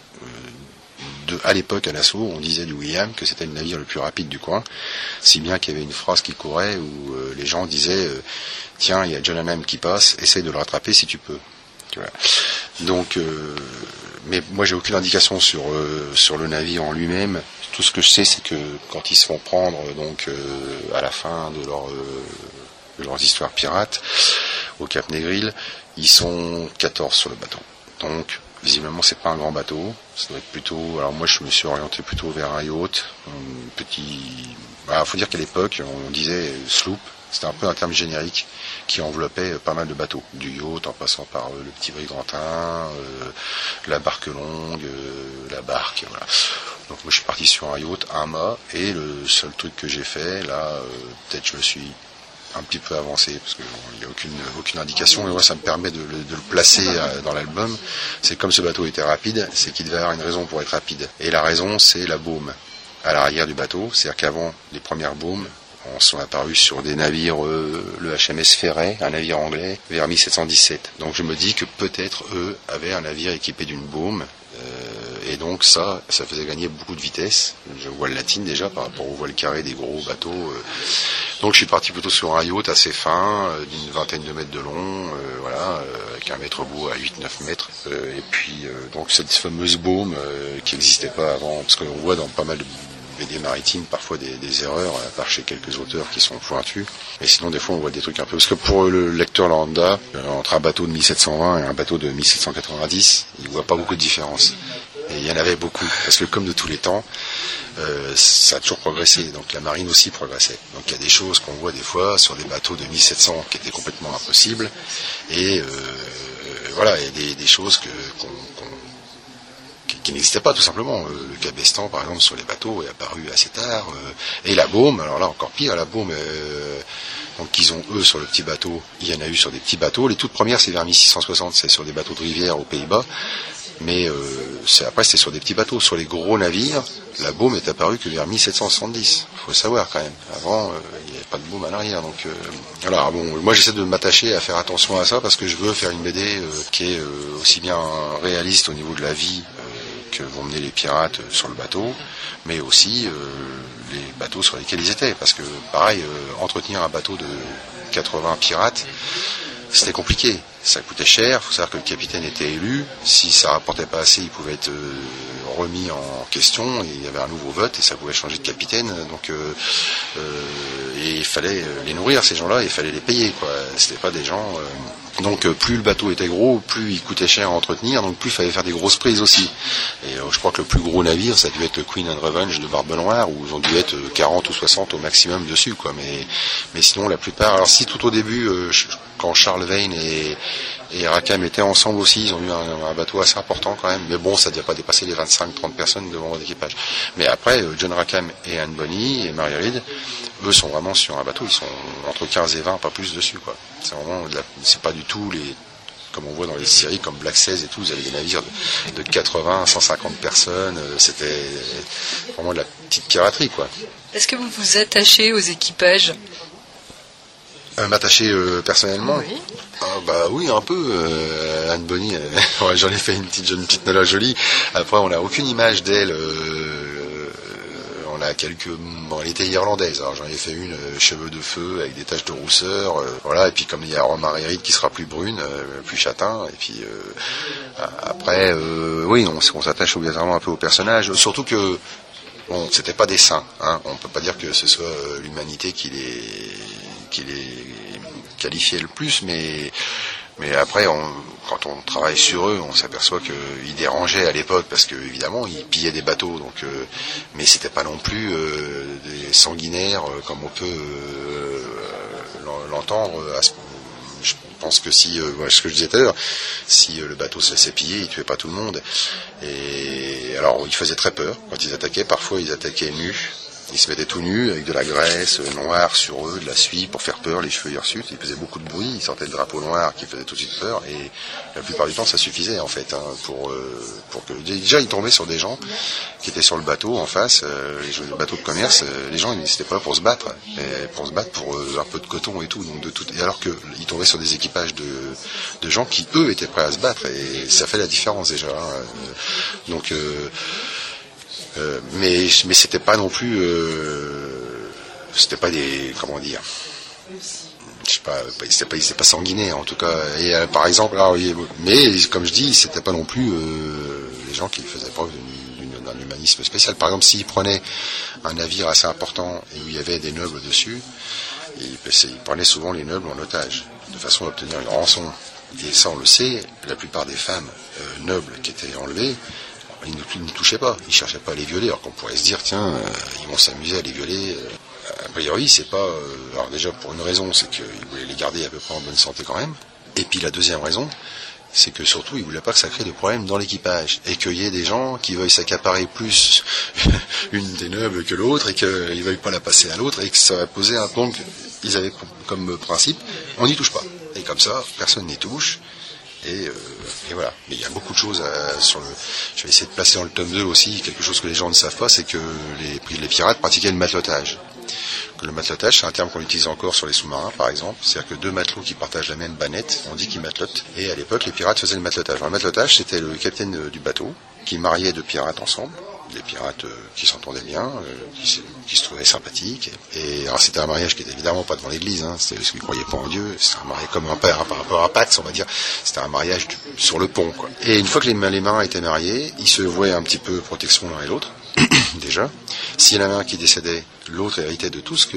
Speaker 2: De, à l'époque, à l'assaut, on disait du William que c'était le navire le plus rapide du coin, si bien qu'il y avait une phrase qui courait où euh, les gens disaient euh, tiens, il y a John Hannam qui passe, essaye de le rattraper si tu peux. Tu vois. Donc, euh, mais moi j'ai aucune indication sur euh, sur le navire en lui-même. Tout ce que je sais, c'est que quand ils se font prendre, donc euh, à la fin de leur euh, de leurs histoires pirates au Cap Negril, ils sont quatorze sur le bateau. Donc visiblement, c'est pas un grand bateau. Ça doit être plutôt. Alors moi, je me suis orienté plutôt vers un yacht, un petit. Bah, faut dire qu'à l'époque, on disait sloop. C'était un peu un terme générique qui enveloppait pas mal de bateaux, du yacht en passant par euh, le petit brigantin, euh, la barque longue, euh, la barque. Voilà. Donc moi, je suis parti sur un yacht, un mât, et le seul truc que j'ai fait, là, euh, peut-être je me suis un petit peu avancé, parce qu'il n'y a aucune, aucune indication, et moi ça me permet de, de le placer dans l'album. C'est comme ce bateau était rapide, c'est qu'il devait avoir une raison pour être rapide. Et la raison, c'est la baume à l'arrière du bateau, c'est-à-dire qu'avant, les premières baumes sont apparues sur des navires, euh, le H M S Ferret, un navire anglais, vers mille sept cent dix-sept. Donc je me dis que peut-être eux avaient un navire équipé d'une baume, euh, et donc ça, ça faisait gagner beaucoup de vitesse. Je vois le latine déjà par rapport au voile carré des gros bateaux. Euh, Donc je suis parti plutôt sur un yacht assez fin, euh, d'une vingtaine de mètres de long, euh, voilà, euh, avec un mètre beau à huit neuf mètres. Euh, et puis euh, donc cette fameuse baume euh, qui n'existait pas avant, parce qu'on voit dans pas mal de B D maritimes parfois des, des erreurs, à part chez quelques auteurs qui sont pointus. Mais sinon des fois on voit des trucs un peu... Parce que pour le lecteur lambda, euh, entre un bateau de mille sept cent vingt et un bateau de mille sept cent quatre-vingt-dix, il ne voit pas beaucoup de différence. Et il y en avait beaucoup, parce que comme de tous les temps, euh, ça a toujours progressé, donc la marine aussi progressait. Donc il y a des choses qu'on voit des fois sur des bateaux de mille sept cents qui étaient complètement impossibles, et euh, voilà, il y a des, des choses que, qu'on, qu'on, qui, qui n'existait pas tout simplement. Euh, le cabestan, par exemple, sur les bateaux est apparu assez tard. Euh, et la baume, alors là encore pire, la baume, euh, donc qu'ils ont eux sur le petit bateau, il y en a eu sur des petits bateaux. Les toutes premières, c'est vers mille six cent soixante, c'est sur des bateaux de rivière aux Pays-Bas. Mais euh, c'est, après, c'était sur des petits bateaux. Sur les gros navires, la baume est apparue que vers mille sept cent soixante-dix. Il faut le savoir quand même. Avant, euh, il n'y avait pas de baume à l'arrière. Donc, euh, voilà. Bon, moi, j'essaie de m'attacher à faire attention à ça parce que je veux faire une B D euh, qui est euh, aussi bien réaliste au niveau de la vie euh, que vont mener les pirates sur le bateau, mais aussi euh, les bateaux sur lesquels ils étaient. Parce que, pareil, euh, entretenir un bateau de quatre-vingts pirates, c'était compliqué. Ça coûtait cher, il faut savoir que le capitaine était élu, si ça rapportait pas assez, il pouvait être euh, remis en question, et il y avait un nouveau vote, et ça pouvait changer de capitaine, donc euh, euh, et il fallait les nourrir, ces gens-là, il fallait les payer, quoi. C'était pas des gens... Euh, donc euh, plus le bateau était gros, plus il coûtait cher à entretenir, donc plus il fallait faire des grosses prises aussi. Et euh, je crois que le plus gros navire, ça a dû être le Queen and Revenge de Barbe Noire, où ils ont dû être quarante ou soixante au maximum dessus, quoi. Mais, mais sinon, la plupart... Alors si tout au début, euh, je, quand Charles Vane et, et Rackham étaient ensemble aussi, ils ont eu un, un bateau assez important quand même, mais bon, ça ne devait pas dépasser les vingt-cinq trente personnes devant l'équipage. Mais après, John Rackham et Anne Bonny et Mary Read, eux sont vraiment sur un bateau, ils sont entre quinze et vingt, pas plus dessus, quoi. C'est vraiment, de la, c'est pas du tout les, comme on voit dans les séries comme Black seize et tout, vous avez des navires de, de quatre-vingts à cent cinquante personnes, c'était vraiment de la petite piraterie, quoi.
Speaker 1: Est-ce que vous vous attachez aux équipages ?
Speaker 2: Euh, m'attacher euh, personnellement,
Speaker 1: oui.
Speaker 2: Ah, bah oui, un peu. Euh, Anne Bonny, euh, ouais, j'en ai fait une petite jeune petite nana jolie. Après, on n'a aucune image d'elle. Euh, on a quelques. Bon, elle était irlandaise. Alors j'en ai fait une euh, cheveux de feu avec des taches de rousseur. Euh, voilà. Et puis comme il y a Mary Read qui sera plus brune, euh, plus châtain. Et puis euh, après, euh, oui, on, on s'attache obligatoirement un peu au personnage. Surtout que bon, c'était pas des saints. Hein. On peut pas dire que ce soit euh, l'humanité qui les qui les qualifiait le plus, mais mais après, on, quand on travaille sur eux, on s'aperçoit qu'ils dérangeaient à l'époque parce que évidemment ils pillaient des bateaux, donc euh, mais c'était pas non plus euh, des sanguinaires euh, comme on peut euh, l'entendre. À ce, je pense que si, euh, ouais, ce que je disais tout à l'heure, si euh, le bateau se laissait piller, ils tuaient pas tout le monde. Et alors ils faisaient très peur quand ils attaquaient. Parfois ils attaquaient nus. Ils se mettaient tout nus, avec de la graisse noire sur eux, de la suie, pour faire peur, les cheveux hirsutes. Ils faisaient beaucoup de bruit, ils sortaient le drapeau noir qui faisait tout de suite peur, et la plupart du temps, ça suffisait, en fait, hein, pour, euh, pour que... Déjà, ils tombaient sur des gens qui étaient sur le bateau, en face, euh, les bateaux de commerce, euh, les gens, ils n'étaient pas là pour se battre, et pour se battre pour euh, un peu de coton et tout, donc de tout... Et alors qu'ils tombaient sur des équipages de, de gens qui, eux, étaient prêts à se battre, et ça fait la différence, déjà. Hein. Donc... Euh, Euh, mais mais c'était pas non plus euh, c'était pas des comment dire je sais pas c'était pas c'était pas sanguinaire en tout cas et euh, par exemple alors, mais comme je dis c'était pas non plus euh, les gens qui faisaient preuve d'un humanisme spécial. Par exemple, s'ils prenaient un navire assez important et où il y avait des nobles dessus, ils, ils prenaient souvent les nobles en otage de façon à obtenir une rançon. Et ça on le sait, la plupart des femmes euh, nobles qui étaient enlevées, ils ne, ne touchaient pas, ils cherchaient pas à les violer, alors qu'on pourrait se dire, tiens, euh, ils vont s'amuser à les violer. Euh, a priori, c'est pas... Euh, alors déjà, pour une raison, c'est qu'ils voulaient les garder à peu près en bonne santé quand même. Et puis la deuxième raison, c'est que surtout, ils voulaient pas que ça crée des problèmes dans l'équipage. Et qu'il y ait des gens qui veuillent s'accaparer plus une des nobles que l'autre, et qu'ils veuillent pas la passer à l'autre, et que ça va poser un... Donc, ils avaient comme principe, on n'y touche pas. Et comme ça, personne n'y touche. Et, euh, et voilà. Mais il y a beaucoup de choses à, sur le. Je vais essayer de placer dans le tome deux aussi quelque chose que les gens ne savent pas, c'est que les, les pirates pratiquaient le matelotage. Que le matelotage, c'est un terme qu'on utilise encore sur les sous-marins, par exemple. C'est-à-dire que deux matelots qui partagent la même bannette, on dit qu'ils matelotent. Et à l'époque, les pirates faisaient le matelotage. Alors, le matelotage, c'était le capitaine du bateau qui mariait deux pirates ensemble. Des pirates euh, qui s'entendaient bien, euh, qui, qui se trouvaient sympathiques. Et alors c'était un mariage qui était évidemment pas devant l'église, hein, c'était parce qu'ils croyaient pas en Dieu. C'était un mariage comme un père hein, par rapport à Pax, on va dire. C'était un mariage du, sur le pont, quoi. Et une fois que les, les marins étaient mariés, ils se vouaient un petit peu protection l'un et l'autre. Déjà, s'il y en avait un qui décédait, l'autre héritait de tout ce que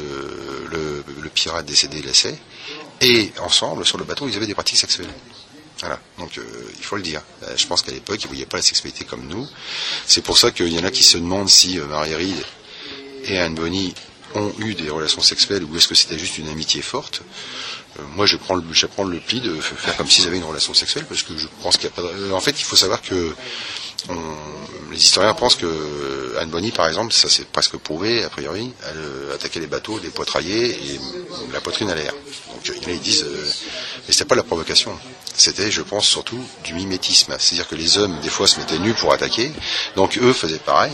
Speaker 2: le, le pirate décédé laissait. Et ensemble, sur le bateau, ils avaient des pratiques sexuelles. Voilà, donc euh, il faut le dire. Euh, je pense qu'à l'époque, ils ne voyaient pas la sexualité comme nous. C'est pour ça qu'il y en a qui se demandent si euh, Mary Read et Anne Bonny ont eu des relations sexuelles ou est-ce que c'était juste une amitié forte. Euh, moi, je prends, le, je prends le pli de faire comme s'ils avaient une relation sexuelle parce que je pense qu'il n'y a pas de... En fait, il faut savoir que on, les historiens pensent que Anne Bonny, par exemple, ça c'est presque prouvé, a priori, elle euh, attaquait les bateaux, les poitraillait et la poitrine à l'air. Donc là, ils disent, euh, mais c'était pas de la provocation. C'était, je pense, surtout du mimétisme. C'est-à-dire que les hommes, des fois, se mettaient nus pour attaquer. Donc eux faisaient pareil.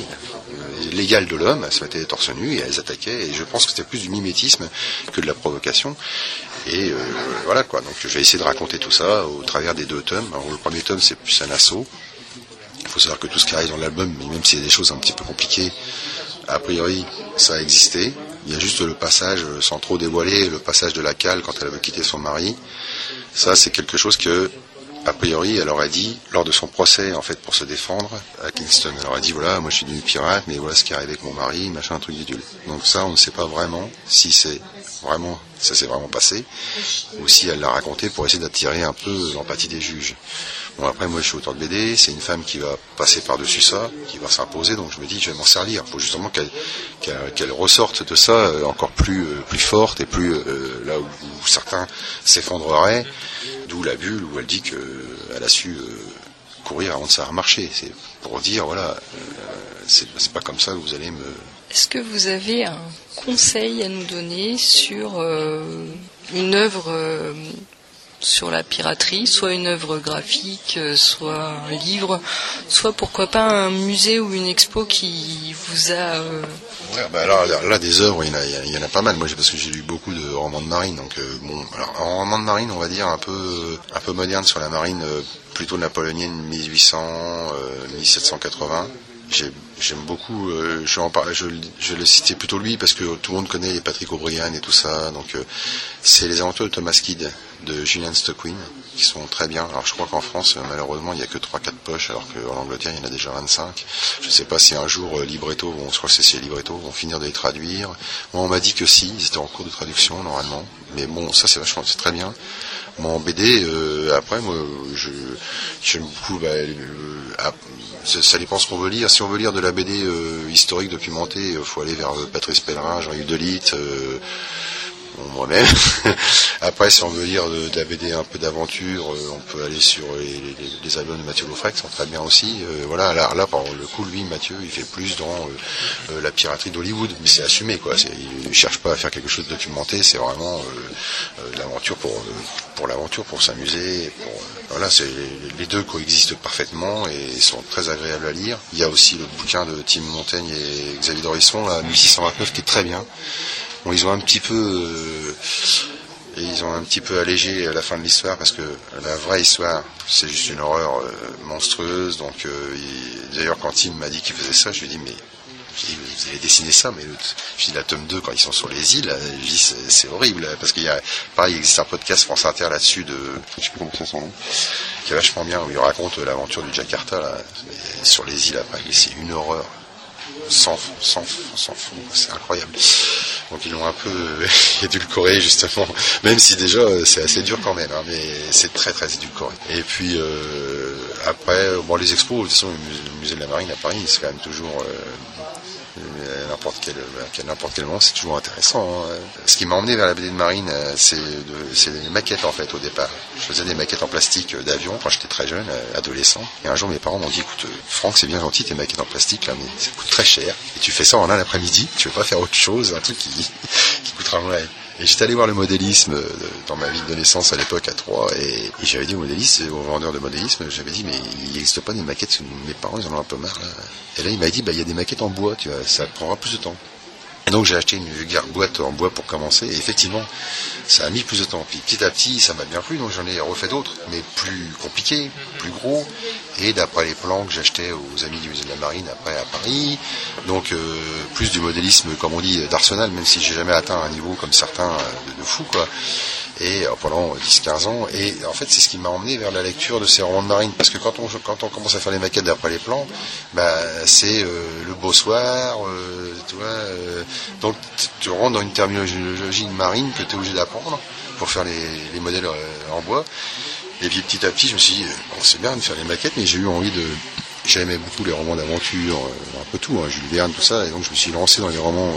Speaker 2: L'égal de l'homme, elles se mettaient torse nu et elles attaquaient. Et je pense que c'était plus du mimétisme que de la provocation. Et euh, voilà quoi. Donc je vais essayer de raconter tout ça au travers des deux tomes. Alors, le premier tome, c'est plus un assaut. Il faut savoir que tout ce qui arrive dans l'album, même s'il y a des choses un petit peu compliquées, a priori, ça a existé. Il y a juste le passage, sans trop dévoiler, le passage de la cale quand elle veut quitter son mari. Ça, c'est quelque chose que, a priori, elle aurait dit lors de son procès, en fait, pour se défendre à Kingston. Elle aurait dit, voilà, moi je suis devenu pirate, mais voilà ce qui est arrivé avec mon mari, machin, un truc bidule. Donc ça, on ne sait pas vraiment si c'est vraiment, ça s'est vraiment passé, ou si elle l'a raconté pour essayer d'attirer un peu l'empathie des juges. Bon, après, moi, je suis auteur de B D, c'est une femme qui va passer par-dessus ça, qui va s'imposer, donc je me dis, je vais m'en servir, pour justement qu'elle, qu'elle, qu'elle ressorte de ça encore plus, euh, plus forte, et plus, euh, là où, où certains s'effondreraient, d'où la bulle, où elle dit qu'elle a su euh, courir avant de savoir marcher. C'est pour dire, voilà, euh, c'est, c'est pas comme ça que vous allez me...
Speaker 1: Est-ce que vous avez un conseil à nous donner sur euh, une œuvre... Euh, sur la piraterie, soit une œuvre graphique, soit un livre, soit pourquoi pas un musée ou une expo qui vous a... Euh...
Speaker 2: Ouais, bah là, là, là, des œuvres, il y en a, il y en a pas mal. Moi, parce que j'ai lu beaucoup de romans de marine, donc euh, bon, alors un roman de marine, on va dire un peu, un peu moderne sur la marine, euh, plutôt napoléonienne, mille huit cents, euh, mille sept cent quatre-vingts. J'ai, j'aime beaucoup, euh, je, en par, je, je le citais plutôt lui parce que tout le monde connaît les Patrick O'Brien et tout ça, donc euh, c'est les aventures de Thomas Kidd de Julian Stockwin qui sont très bien. Alors je crois qu'en France, malheureusement, il n'y a que trois quatre poches, alors qu'en Angleterre, il y en a déjà vingt-cinq. Je ne sais pas si un jour euh, Libretto, bon, je crois que c'est ces Libretto, vont finir de les traduire. Moi, on m'a dit que si, ils étaient en cours de traduction normalement, mais bon, ça c'est vachement, c'est très bien. Moi, en B D, euh, après, moi, je, j'aime beaucoup, bah, le, ah, ça, ça dépend ce qu'on veut lire. Si on veut lire de la B D euh, historique documentée, il euh, faut aller vers euh, Patrice Pellerin, Jean-Yves Delitte, euh, bon, moi-même. Après, si on veut lire de, de la B D un peu d'aventure, euh, on peut aller sur les, les, les albums de Mathieu Laufrec, qui sont très bien aussi. Euh, voilà, là, là, par le coup, lui, Mathieu, il fait plus dans euh, euh, la piraterie d'Hollywood, mais c'est assumé, quoi. C'est, il ne cherche pas à faire quelque chose de documenté, c'est vraiment euh, euh, l'aventure pour, euh, pour l'aventure, pour s'amuser. Pour, euh, voilà, c'est, les, les deux coexistent parfaitement et sont très agréables à lire. Il y a aussi le bouquin de Tim Montaigne et Xavier Dorisson, là, mille six cent vingt-neuf, qui est très bien. Bon, ils ont un petit peu, euh, et ils ont un petit peu allégé la fin de l'histoire parce que la vraie histoire, c'est juste une horreur euh, monstrueuse. Donc, euh, il, d'ailleurs, quand Tim m'a dit qu'il faisait ça, je lui ai dit mais, je lui ai dit, vous avez dessiné ça, mais le, je dis la tome deux quand ils sont sur les îles, je dis c'est, c'est horrible parce qu'il y a, pareil, il existe un podcast France Inter là-dessus de, je sais plus comment c'est son nom, qui est vachement bien où il raconte l'aventure du Jakarta là, sur les îles après, et c'est une horreur. Sans, sans, sans fond, c'est incroyable. Donc ils l'ont un peu édulcoré justement, même si déjà c'est assez dur quand même, hein, mais c'est très très édulcoré. Et puis euh, après, bon les expos, de toute façon le musée de la Marine à Paris, c'est quand même toujours euh, n'importe quel, à n'importe quel moment, c'est toujours intéressant. Hein. Ce qui m'a emmené vers la B D de Marine, c'est, de, c'est des maquettes en fait au départ. Je faisais des maquettes en plastique d'avion quand j'étais très jeune, adolescent. Et un jour mes parents m'ont dit, écoute Franck, c'est bien gentil tes maquettes en plastique là, mais ça coûte très cher. Et tu fais ça en un après-midi, tu veux pas faire autre chose, un truc qui, qui coûtera moins. Et j'étais allé voir le modélisme dans ma ville de naissance à l'époque à Troyes et, et j'avais dit au modéliste, au vendeur de modélisme, j'avais dit mais il n'existe pas des maquettes, mes parents ils en ont un peu marre là. Et là il m'a dit bah il y a des maquettes en bois, tu vois, ça prendra plus de temps. Et donc j'ai acheté une vulgaire boîte en bois pour commencer et effectivement ça a mis plus de temps. Puis petit à petit ça m'a bien plu donc j'en ai refait d'autres, mais plus compliqués, plus gros et d'après les plans que j'achetais aux amis du musée de la Marine après à Paris. Donc euh, plus du modélisme comme on dit d'arsenal, même si j'ai jamais atteint un niveau comme certains de, de fou quoi. Et euh, pendant dix quinze ans, et en fait c'est ce qui m'a emmené vers la lecture de ces romans de marine, parce que quand on, quand on commence à faire les maquettes d'après les plans, bah, c'est euh, le beau soir, euh, tu vois, euh, donc tu rentres dans une terminologie marine que tu es obligé d'apprendre pour faire les, les modèles euh, en bois, et puis petit à petit je me suis dit, bon, c'est bien de faire les maquettes, mais j'ai eu envie de... J'aimais beaucoup les romans d'aventure, euh, un peu tout, hein, Jules Verne, tout ça, et donc je me suis lancé dans les romans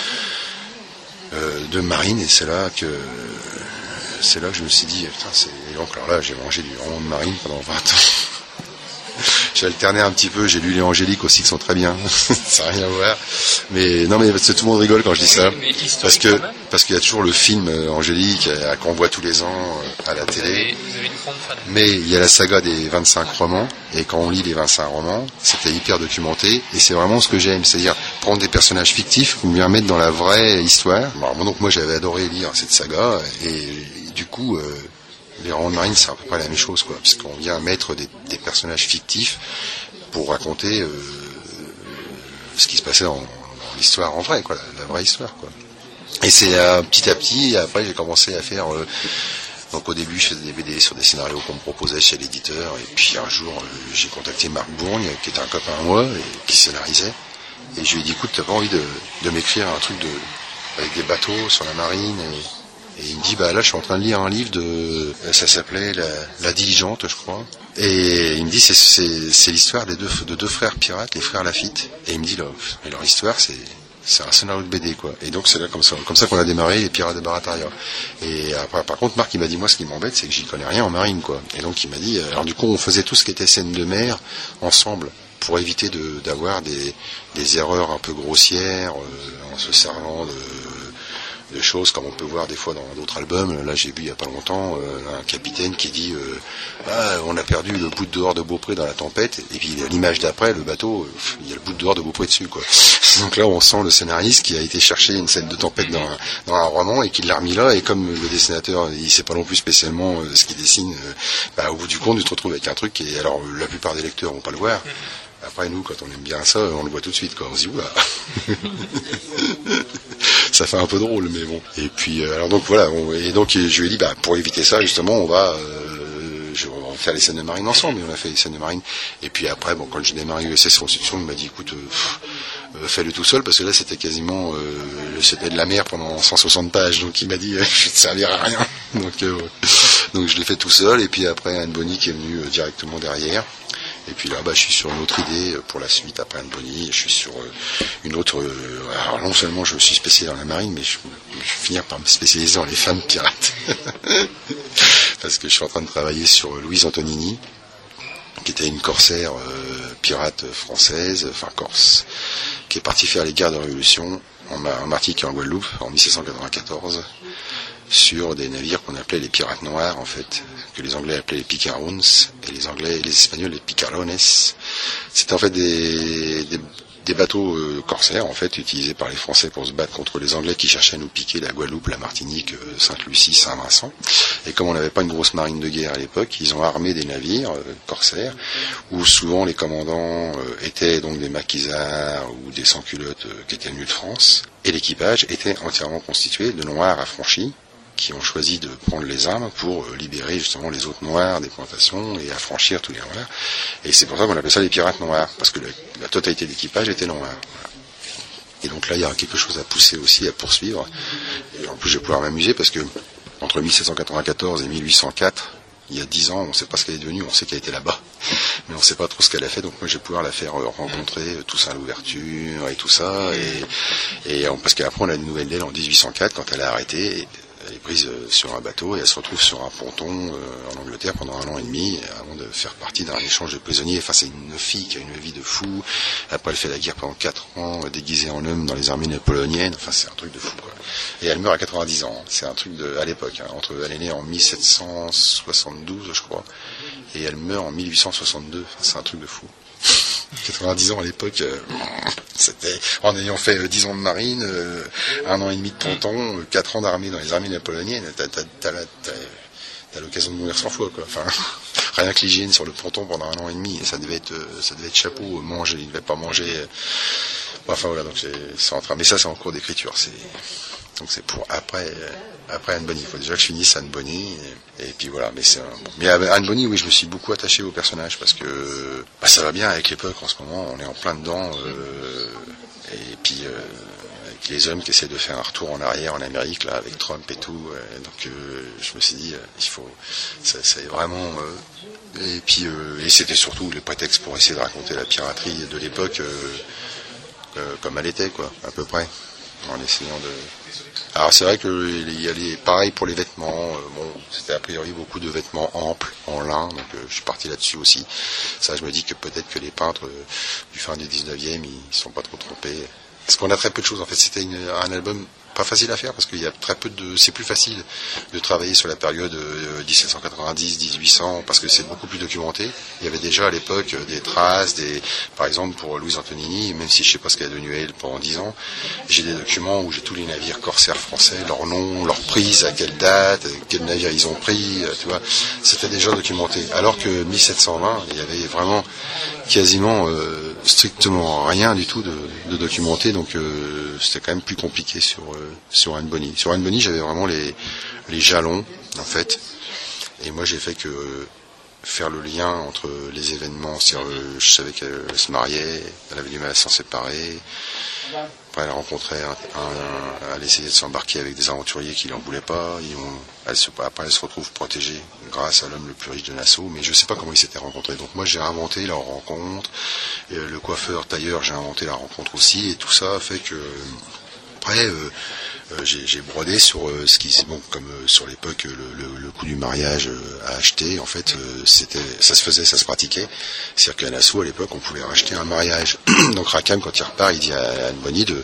Speaker 2: euh, euh, de marine, et c'est là que... C'est là que je me suis dit, putain, c'est... Et donc alors là, j'ai mangé du roman de marine pendant vingt ans. j'ai alterné un petit peu, j'ai lu les Angéliques aussi qui sont très bien, ça n'a rien à voir. Mais non, mais parce que tout le monde rigole quand je dis ça, parce que parce qu'il y a toujours le film euh, Angélique euh, qu'on voit tous les ans euh, à la télé.
Speaker 3: Vous avez une grande fan.
Speaker 2: Mais il y a la saga des vingt-cinq romans, et quand on lit les vingt-cinq romans, c'était hyper documenté, et c'est vraiment ce que j'aime, c'est-à-dire prendre des personnages fictifs, les remettre dans la vraie histoire. Bon, donc moi j'avais adoré lire cette saga, et, et du coup, euh, les romans de marine c'est à peu près la même chose, quoi, puisqu'on vient mettre des, des personnages fictifs pour raconter euh, ce qui se passait dans, dans l'histoire en vrai, quoi, la, la vraie histoire, quoi. Et c'est euh, petit à petit, après j'ai commencé à faire... Euh, Donc au début, je faisais des B D sur des scénarios qu'on me proposait chez l'éditeur, et puis un jour, euh, j'ai contacté Marc Bourgne, qui était un copain à moi, et qui scénarisait, et je lui ai dit, écoute, t'as pas envie de, de m'écrire un truc de, avec des bateaux sur la marine, et, et il me dit, bah là, je suis en train de lire un livre de, ça s'appelait La, la Diligente, je crois, et il me dit, c'est, c'est, c'est l'histoire des deux, de deux frères pirates, les frères Lafitte, et il me dit, là, et leur histoire, c'est... c'est un scénario de B D, quoi. Et donc c'est là comme ça, comme ça qu'on a démarré les Pirates de Barataria. Et après, par contre, Marc il m'a dit, moi ce qui m'embête, c'est que j'y connais rien en marine, quoi. Et donc il m'a dit, alors du coup on faisait tout ce qui était scène de mer ensemble pour éviter de d'avoir des des erreurs un peu grossières euh, en se servant de de choses comme on peut voir des fois dans d'autres albums. Là j'ai vu il y a pas longtemps euh, un capitaine qui dit euh, ah, on a perdu le bout de dehors de Beaupré dans la tempête, et puis l'image d'après, le bateau, euh, il y a le bout de dehors de Beaupré dessus, quoi. Donc là on sent le scénariste qui a été chercher une scène de tempête dans un, dans un roman et qui l'a remis là, et comme le dessinateur il sait pas non plus spécialement euh, ce qu'il dessine, euh, bah, au bout du compte tu te retrouves avec un truc qui est, alors la plupart des lecteurs vont pas le voir. Après nous, quand on aime bien ça, on le voit tout de suite, quoi. On se dit oula. Ça fait un peu drôle, mais bon. Et puis euh, alors donc voilà, on, et donc je lui ai dit, bah pour éviter ça justement, on va euh, je, on va faire les scènes de marine ensemble. Et on a fait les scènes de marine. Et puis après, bon, quand j'ai démarré U S S Constitution, il m'a dit, écoute, euh, pff, euh, fais-le tout seul, parce que là c'était quasiment euh, c'était de la mer pendant cent soixante pages. Donc il m'a dit, euh, je vais te servir à rien. Donc euh, donc je l'ai fait tout seul. Et puis après Anne Bonny qui est venue euh, directement derrière. Et puis là, bah, je suis sur une autre idée pour la suite après Anne Bonny. Je suis sur euh, une autre. Euh, alors non seulement je me suis spécialisé dans la marine, mais je, je vais finir par me spécialiser dans les femmes pirates, parce que je suis en train de travailler sur Louise Antonini, qui était une corsaire euh, pirate française, enfin corse, qui est partie faire les guerres de Révolution en, en Martinique et en Guadeloupe en dix-sept cent quatre-vingt-quatorze, sur des navires qu'on appelait les pirates noirs, en fait, que les Anglais appelaient les picaroons, et les Anglais et les Espagnols les picarones. C'était en fait des, des, des bateaux euh, corsaires, en fait, utilisés par les Français pour se battre contre les Anglais qui cherchaient à nous piquer la Guadeloupe, la Martinique, euh, Sainte-Lucie, Saint-Vincent. Et comme on n'avait pas une grosse marine de guerre à l'époque, ils ont armé des navires euh, corsaires, où souvent les commandants euh, étaient donc des maquisards ou des sans-culottes euh, qui étaient venus de France, et l'équipage était entièrement constitué de noirs affranchis, qui ont choisi de prendre les armes pour libérer justement les autres noirs des plantations et affranchir tous les noirs. Et c'est pour ça qu'on appelle ça les pirates noirs, parce que la, la totalité de l'équipage était noir. Et donc là, il y a quelque chose à pousser aussi, à poursuivre. Et en plus, je vais pouvoir m'amuser, parce que entre mille sept cent quatre-vingt-quatorze et mille huit cent quatre, il y a dix ans, on ne sait pas ce qu'elle est devenue, on sait qu'elle était là-bas, mais on ne sait pas trop ce qu'elle a fait. Donc moi, je vais pouvoir la faire rencontrer Toussaint Louverture et tout ça. Et, et parce qu'après, on a une nouvelle d'elle en dix-huit cent quatre, quand elle a arrêté. Et, elle est prise sur un bateau et elle se retrouve sur un ponton euh, en Angleterre pendant un an et demi avant de faire partie d'un échange de prisonniers. Enfin, c'est une fille qui a une vie de fou. Après, elle fait la guerre pendant quatre ans, déguisée en homme dans les armées napoléoniennes. Enfin, c'est un truc de fou, quoi. Et elle meurt à quatre-vingt-dix ans. C'est un truc de, à l'époque, hein. Entre, elle est née en mille sept cent soixante-douze, je crois, et elle meurt en mille huit cent soixante-deux. Enfin, c'est un truc de fou. quatre-vingt-dix ans à l'époque, euh, c'était en ayant fait euh, dix ans de marine, euh, un an et demi de ponton, euh, quatre ans d'armée dans les armées napoléoniennes, t'as, t'as, t'as, t'as, t'as l'occasion de mourir cent fois, quoi. Enfin, rien que l'hygiène sur le ponton pendant un an et demi, ça devait être, euh, ça devait être chapeau, manger, il devait pas manger. Euh, enfin voilà, donc c'est, c'est en train, mais ça c'est en cours d'écriture, c'est. Donc c'est pour après, après Anne Bonny. Il faut déjà que je finisse Anne Bonny. Et, et puis voilà. Mais c'est un, bon. Mais Anne Bonny, oui, je me suis beaucoup attaché au personnage parce que bah, ça va bien avec l'époque en ce moment. On est en plein dedans. Euh, et puis euh, avec les hommes qui essaient de faire un retour en arrière en Amérique là, avec Trump et tout. Euh, donc euh, je me suis dit, euh, il faut, ça, ça est vraiment. Euh, et puis euh, et c'était surtout le prétexte pour essayer de raconter la piraterie de l'époque euh, euh, comme elle était, quoi, à peu près. En essayant de. Alors c'est vrai que il y a les pareil pour les vêtements. Euh, bon, c'était a priori beaucoup de vêtements amples, en lin, donc euh, je suis parti là-dessus aussi. Ça, je me dis que peut-être que les peintres euh, du fin du dix-neuvième, ils ne sont pas trop trompés. Parce qu'on a très peu de choses, en fait, c'était une, un album pas facile à faire, parce qu'il y a très peu de... C'est plus facile de travailler sur la période euh, dix-sept cent quatre-vingt-dix, dix-huit cents, parce que c'est beaucoup plus documenté. Il y avait déjà à l'époque des traces, des, par exemple pour Louise Antonini, même si je sais pas ce qu'elle est devenue elle pendant dix ans, j'ai des documents où j'ai tous les navires corsaires français, leur nom, leur prise, à quelle date, quel navire ils ont pris, tu vois, c'était déjà documenté. Alors que mille sept cent vingt, il y avait vraiment quasiment euh, strictement rien du tout de, de documenté, donc euh, c'était quand même plus compliqué sur euh, sur Anne Bonny. Sur Anne Bonny, j'avais vraiment les les jalons en fait, et moi j'ai fait que euh, faire le lien entre les événements, c'est-à-dire euh, je savais qu'elle se mariait, elle avait du mal à s'en séparer. Après, elle rencontrait un, un, elle essayait de s'embarquer avec des aventuriers qui n'en voulaient pas. Ils ont, elle se, après, elle se retrouve protégée grâce à l'homme le plus riche de Nassau. Mais je ne sais pas comment ils s'étaient rencontrés. Donc moi, j'ai inventé leur rencontre. Et le coiffeur tailleur, j'ai inventé la rencontre aussi. Et tout ça fait que après, euh, euh, j'ai, j'ai brodé sur euh, ce qui, bon, comme euh, sur l'époque, le, le, le coût du mariage euh, à acheter. En fait, euh, c'était, ça se faisait, ça se pratiquait. C'est-à-dire qu'à Nassau, à l'époque, on pouvait racheter un mariage. Donc Rackham, quand il repart, il dit à Anne Bonny de,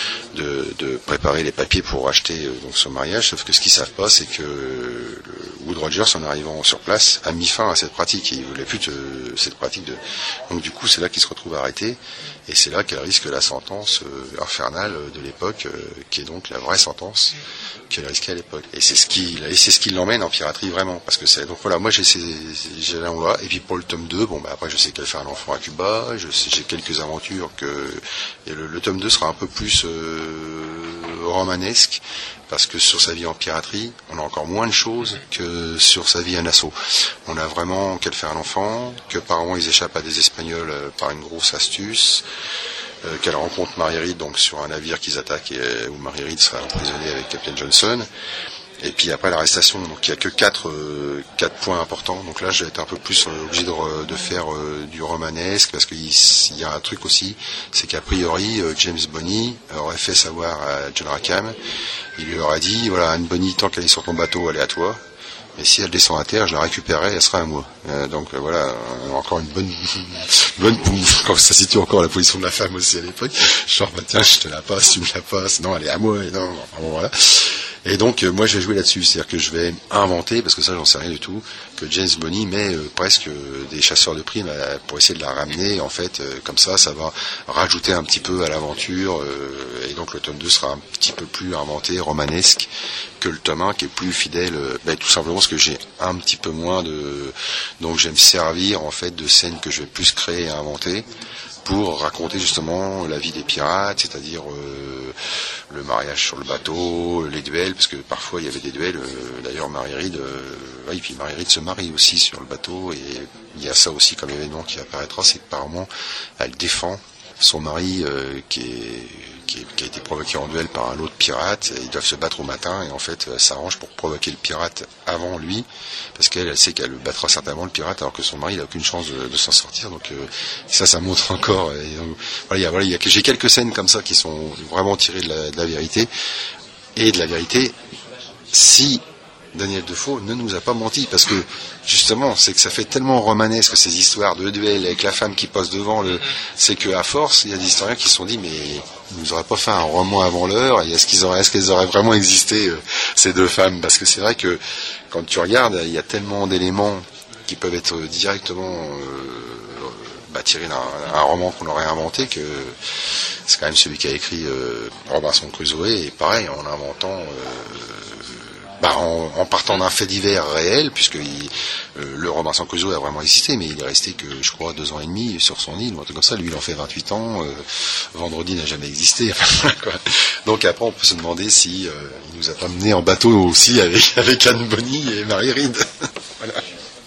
Speaker 2: de, de préparer les papiers pour acheter euh, donc son mariage. Sauf que ce qu'ils savent pas, c'est que euh, Wood Rogers, en arrivant sur place, a mis fin à cette pratique. Et il voulait plus de cette pratique de. Donc du coup, c'est là qu'il se retrouve arrêté. Et c'est là qu'elle risque la sentence euh, infernale de l'époque, euh, qui est donc la vraie sentence qu'elle risquait à l'époque. Et c'est ce qui, et c'est ce qui l'emmène en piraterie vraiment, parce que c'est donc voilà, moi j'ai ces, j'ai là on va. Et puis pour le tome deux, bon bah après je sais qu'elle fait un enfant à Cuba, je sais, j'ai quelques aventures que et le, le tome deux sera un peu plus euh, romanesque, parce que sur sa vie en piraterie, on a encore moins de choses que sur sa vie à Nassau. On a vraiment qu'elle fait un enfant, que par an ils échappent à des Espagnols euh, par une grosse astuce, euh, qu'elle rencontre Mary Read donc sur un navire qu'ils attaquent et euh, où Mary Read sera emprisonnée avec Captain Johnson. Et puis après l'arrestation, donc il n'y a que quatre, euh, quatre points importants. Donc là, j'ai été un peu plus euh, obligé de, de faire euh, du romanesque, parce qu'il il y a un truc aussi, c'est qu'a priori, euh, James Bonny aurait fait savoir à John Rackham, il lui aurait dit, voilà, Anne Bonny, tant qu'elle est sur ton bateau, elle est à toi. Mais si elle descend à terre, je la récupérerai, elle sera à moi. Euh, donc euh, voilà, euh, encore une bonne, bonne quand ça situe encore la position de la femme aussi à l'époque. Genre, bah, tiens, je te la passe, tu me la passes. Non, elle est à moi. Et non, enfin, bon, voilà. Et donc, euh, moi, je vais jouer là-dessus. C'est-à-dire que je vais inventer, parce que ça, j'en sais rien du tout, que James Bonny met euh, presque euh, des chasseurs de primes euh, pour essayer de la ramener. En fait, euh, comme ça, ça va rajouter un petit peu à l'aventure. Euh, et donc, le tome deux sera un petit peu plus inventé, romanesque, que le tome un, qui est plus fidèle. Euh, ben, tout simplement parce que j'ai un petit peu moins de... Donc, je vais me servir, en fait, de scènes que je vais plus créer et inventer, pour raconter justement la vie des pirates, c'est-à-dire euh, le mariage sur le bateau, les duels, parce que parfois il y avait des duels, euh, d'ailleurs Mary Read, euh, oui, puis Mary Read se marie aussi sur le bateau, et il y a ça aussi comme événement qui apparaîtra, c'est qu'apparemment elle défend son mari euh, qui, est, qui, est, qui a été provoqué en duel par un autre pirate, et ils doivent se battre au matin, et en fait elle s'arrange pour provoquer le pirate avant lui, parce qu'elle elle sait qu'elle le battra certainement le pirate, alors que son mari il n'a aucune chance de, de s'en sortir. Donc euh, ça, ça montre encore. Et donc, voilà, il y a, voilà, il y a, j'ai quelques scènes comme ça qui sont vraiment tirées de la, de la vérité, et de la vérité. Si Daniel Defoe ne nous a pas menti, parce que justement c'est que ça fait tellement romanesque ces histoires de duel avec la femme qui passe devant le, c'est que à force il y a des historiens qui se sont dit mais ils nous auraient pas fait un roman avant l'heure, et est-ce qu'ils auraient, est-ce qu'elles auraient vraiment existé euh, ces deux femmes, parce que c'est vrai que quand tu regardes il y a tellement d'éléments qui peuvent être directement euh, bah, tirés d'un un roman qu'on aurait inventé, que c'est quand même celui qui a écrit euh, Robinson Crusoe, et pareil en inventant euh, Bah, en, en partant d'un fait divers réel, puisque il, euh, le Robinson Crusoe a vraiment existé, mais il est resté que, je crois, deux ans et demi sur son île, ou un truc comme ça. Lui, il en fait vingt-huit ans. Euh, Vendredi n'a jamais existé. Quoi. Donc après, on peut se demander si euh, il nous a pas menés en bateau aussi avec, avec Anne Bonny et Mary Read. Voilà.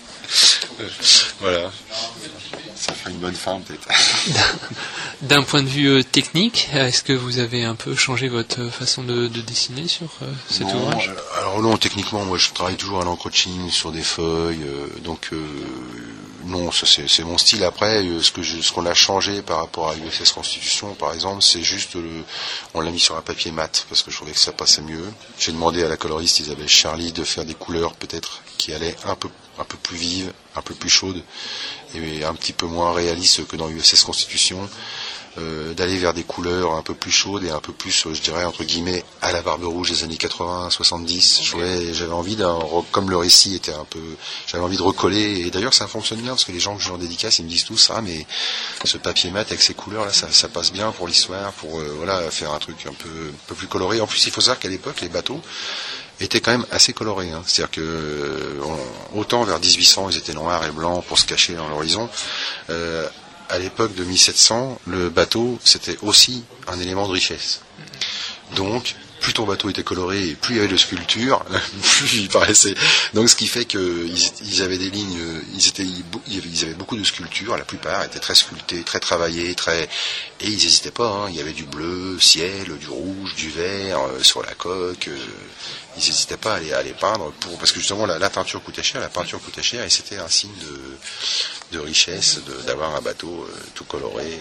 Speaker 2: Voilà. Ça ferait une bonne fin, peut-être.
Speaker 3: D'un point de vue euh, technique, est-ce que vous avez un peu changé votre façon de, de dessiner sur euh, cet
Speaker 2: non,
Speaker 3: ouvrage ?
Speaker 2: Alors non, techniquement, moi je travaille toujours à l'encroaching sur des feuilles, euh, donc euh, non, ça, c'est, c'est mon style. Après, euh, ce que je, ce qu'on a changé par rapport à U S S Constitution, par exemple, c'est juste le, on l'a mis sur un papier mat parce que je trouvais que ça passait mieux. J'ai demandé à la coloriste Isabelle Charlie de faire des couleurs peut-être qui allaient un peu, un peu plus vives, un peu plus chaudes et un petit peu moins réalistes que dans U S S Constitution. Euh, d'aller vers des couleurs un peu plus chaudes et un peu plus, je dirais, entre guillemets, à la Barbe Rouge des années quatre-vingts soixante-dix. Je voulais, j'avais envie d'un, comme le récit était un peu, j'avais envie de recoller, et d'ailleurs ça fonctionne bien, parce que les gens que je leur dédicace, ils me disent tous, ah, mais ce papier mat avec ces couleurs là, ça, ça passe bien pour l'histoire, pour, euh, voilà, faire un truc un peu, un peu plus coloré. En plus, il faut savoir qu'à l'époque, les bateaux étaient quand même assez colorés, hein. C'est-à-dire que, euh, on, autant vers dix-huit cents, ils étaient noirs et blancs pour se cacher dans l'horizon, euh, à l'époque de mille sept cents, le bateau, c'était aussi un élément de richesse. Donc, plus ton bateau était coloré et plus il y avait de sculptures, plus il paraissait. Donc, ce qui fait qu'ils ils avaient des lignes, ils, étaient, ils avaient beaucoup de sculptures, la plupart étaient très sculptées, très travaillées, très... et ils n'hésitaient pas, hein. Il y avait du bleu, ciel, du rouge, du vert, euh, sur la coque... Euh, ils n'hésitaient pas à les, à les peindre, pour, parce que justement la, la teinture coûtait cher, la peinture coûtait cher, et c'était un signe de, de richesse, de, d'avoir un bateau euh, tout coloré.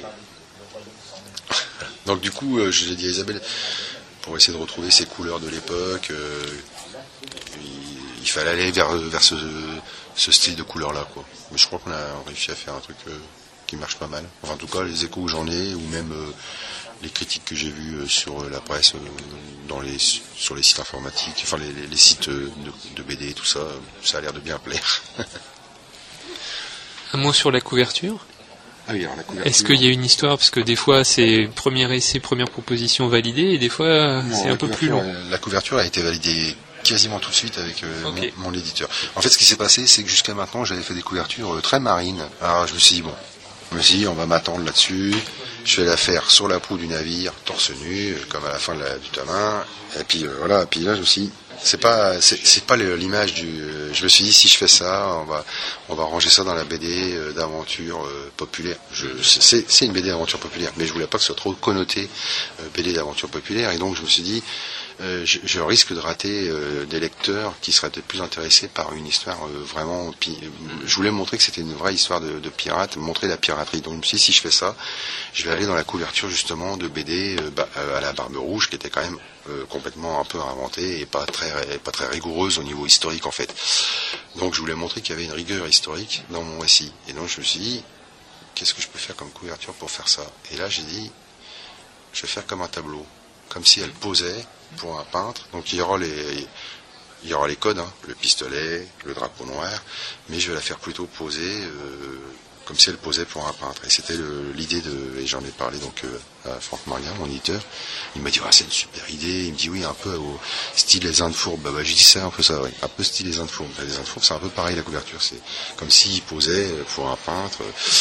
Speaker 2: Donc du coup, euh, je l'ai dit à Isabelle, pour essayer de retrouver ces couleurs de l'époque, euh, il, il fallait aller vers, vers ce, ce style de couleur-là, quoi. Mais je crois qu'on a réussi à faire un truc euh, qui marche pas mal. Enfin, en tout cas, les échos que j'en ai, ou même... Euh, les critiques que j'ai vues sur la presse, dans les, sur les sites informatiques, enfin les, les, les sites de, de B D et tout ça, ça a l'air de bien plaire.
Speaker 3: Un mot sur la couverture.
Speaker 2: Ah oui, alors la couverture.
Speaker 3: Est-ce qu'il y a une histoire, parce que des fois c'est premier essai, première proposition validée, et des fois non, c'est un peu plus long.
Speaker 2: La couverture a été validée quasiment tout de suite avec euh, okay. mon, mon éditeur. En fait, ce qui s'est passé, c'est que jusqu'à maintenant, j'avais fait des couvertures très marines. Alors je me suis dit, bon, je me suis dit, on va m'attendre là-dessus. Je vais la faire sur la proue du navire, torse nu, comme à la fin de la, du tome un. Et puis euh, voilà, et puis là aussi, c'est pas, c'est, c'est pas l'image du. Euh, je me suis dit, si je fais ça, on va, on va ranger ça dans la B D euh, d'aventure euh, populaire. Je, c'est, c'est une B D d'aventure populaire, mais je voulais pas que ce soit trop connoté euh, B D d'aventure populaire, et donc je me suis dit. Euh, je, je risque de rater euh, des lecteurs qui seraient peut-être plus intéressés par une histoire euh, vraiment... Pi- je voulais montrer que c'était une vraie histoire de, de pirate, montrer la piraterie. Donc je me suis dit, si je fais ça, je vais aller dans la couverture justement de B D euh, bah, à la Barbe Rouge, qui était quand même euh, complètement un peu inventée et pas très, pas très rigoureuse au niveau historique en fait. Donc je voulais montrer qu'il y avait une rigueur historique dans mon récit. Et donc je me suis dit, qu'est-ce que je peux faire comme couverture pour faire ça ? Et là j'ai dit, je vais faire comme un tableau. Comme si elle posait pour un peintre. Donc il y aura les, il y aura les codes, hein, le pistolet, le drapeau noir, mais je vais la faire plutôt poser euh, comme si elle posait pour un peintre. Et c'était le, l'idée de, et j'en ai parlé donc euh, à Franck Maria, mon éditeur. Il m'a dit, ah, c'est une super idée. Il me dit, oui, un peu au style Les Indes Fourbes. Bah, bah, j'ai dit ça, un peu ça, oui. Un peu style Les Indes Fourbes. Les Indes Fourbes, c'est un peu pareil, la couverture. C'est comme s'il posait pour un peintre.